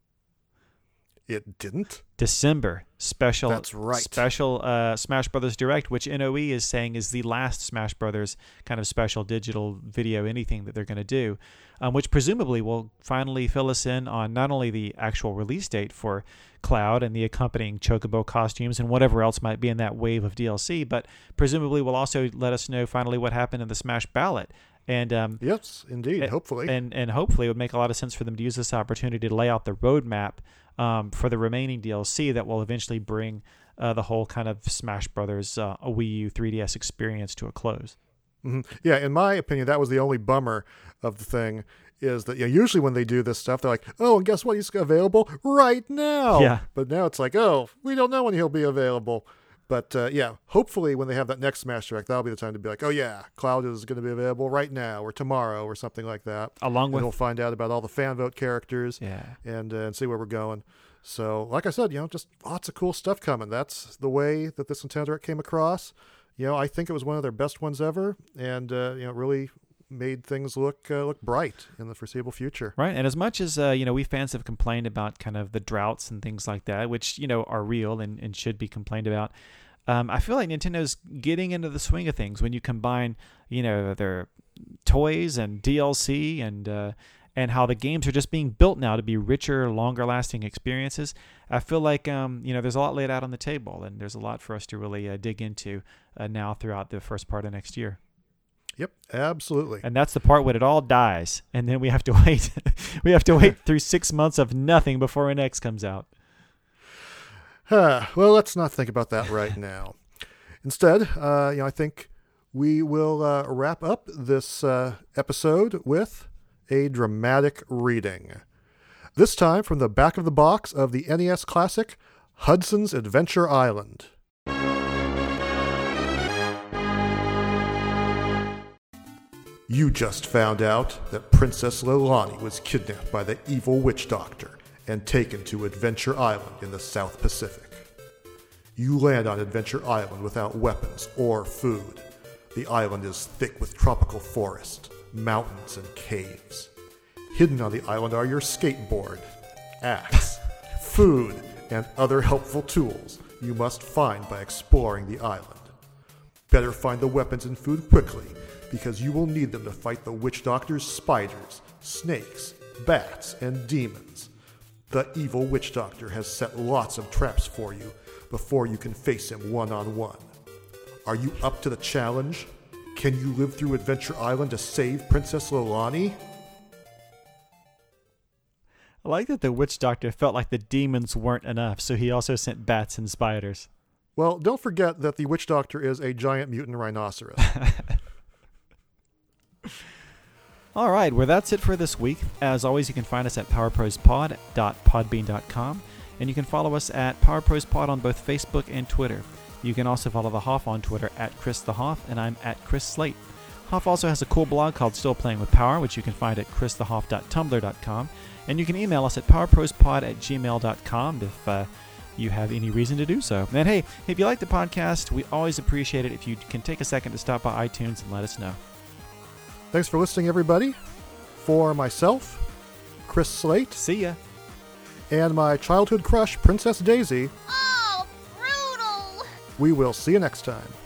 S1: It didn't?
S2: December special.
S1: That's right.
S2: Special Smash Brothers Direct, which NOE is saying is the last Smash Brothers kind of special digital video anything that they're going to do, which presumably will finally fill us in on not only the actual release date for Cloud and the accompanying Chocobo costumes and whatever else might be in that wave of DLC, but presumably will also let us know finally what happened in the Smash Ballot. And
S1: yes, indeed, hopefully.
S2: And hopefully it would make a lot of sense for them to use this opportunity to lay out the roadmap for the remaining DLC that will eventually bring the whole kind of Smash Brothers a Wii U 3DS experience to a close.
S1: Mm-hmm. Yeah, in my opinion, that was the only bummer of the thing, is that usually when they do this stuff, they're like, oh, and guess what? He's available right now.
S2: Yeah.
S1: But now it's like, oh, we don't know when he'll be available. But hopefully when they have that next Smash Direct, that'll be the time to be like, oh yeah, Cloud is going to be available right now or tomorrow or something like that.
S2: Along with,
S1: we'll find out about all the fan vote characters, and see where we're going. So, like I said, just lots of cool stuff coming. That's the way that this Nintendo Direct came across. I think it was one of their best ones ever, and really made things look bright in the foreseeable future.
S2: Right, and as much as we fans have complained about kind of the droughts and things like that, which are real and should be complained about, I feel like Nintendo's getting into the swing of things when you combine their toys and DLC and how the games are just being built now to be richer, longer lasting experiences. I feel like there's a lot laid out on the table, and there's a lot for us to really dig into now throughout the first part of next year.
S1: Yep, absolutely.
S2: And that's the part when it all dies, and then we have to wait. We have to wait through 6 months of nothing before NX comes out.
S1: Well, let's not think about that right now. Instead, I think we will wrap up this episode with a dramatic reading. This time from the back of the box of the NES classic, Hudson's Adventure Island. You just found out that Princess Leilani was kidnapped by the evil witch doctor and taken to Adventure Island in the South Pacific. You land on Adventure Island without weapons or food. The island is thick with tropical forest, mountains, and caves. Hidden on the island are your skateboard, axe, food, and other helpful tools you must find by exploring the island. Better find the weapons and food quickly, because you will need them to fight the witch doctor's spiders, snakes, bats, and demons. The evil witch doctor has set lots of traps for you before you can face him one-on-one. Are you up to the challenge? Can you live through Adventure Island to save Princess Leilani?
S2: I like that the witch doctor felt like the demons weren't enough, so he also sent bats and spiders.
S1: Well, don't forget that the witch doctor is a giant mutant rhinoceros.
S2: All right, well, that's it for this week. As always, you can find us at powerprospod.podbean.com, and you can follow us at PowerProsPod on both Facebook and Twitter. You can also follow the Hoff on Twitter at Chris the Hoff, and I'm at Chris Slate. Hoff also has a cool blog called Still Playing with Power, which you can find at christhehoff.tumblr.com, and you can email us at powerprospod@gmail.com if you have any reason to do so. And hey, if you like the podcast, we always appreciate it if you can take a second to stop by iTunes and let us know.
S1: Thanks for listening, everybody. For myself, Chris Slate.
S2: See ya.
S1: And my childhood crush, Princess Daisy.
S3: Oh, brutal!
S1: We will see you next time.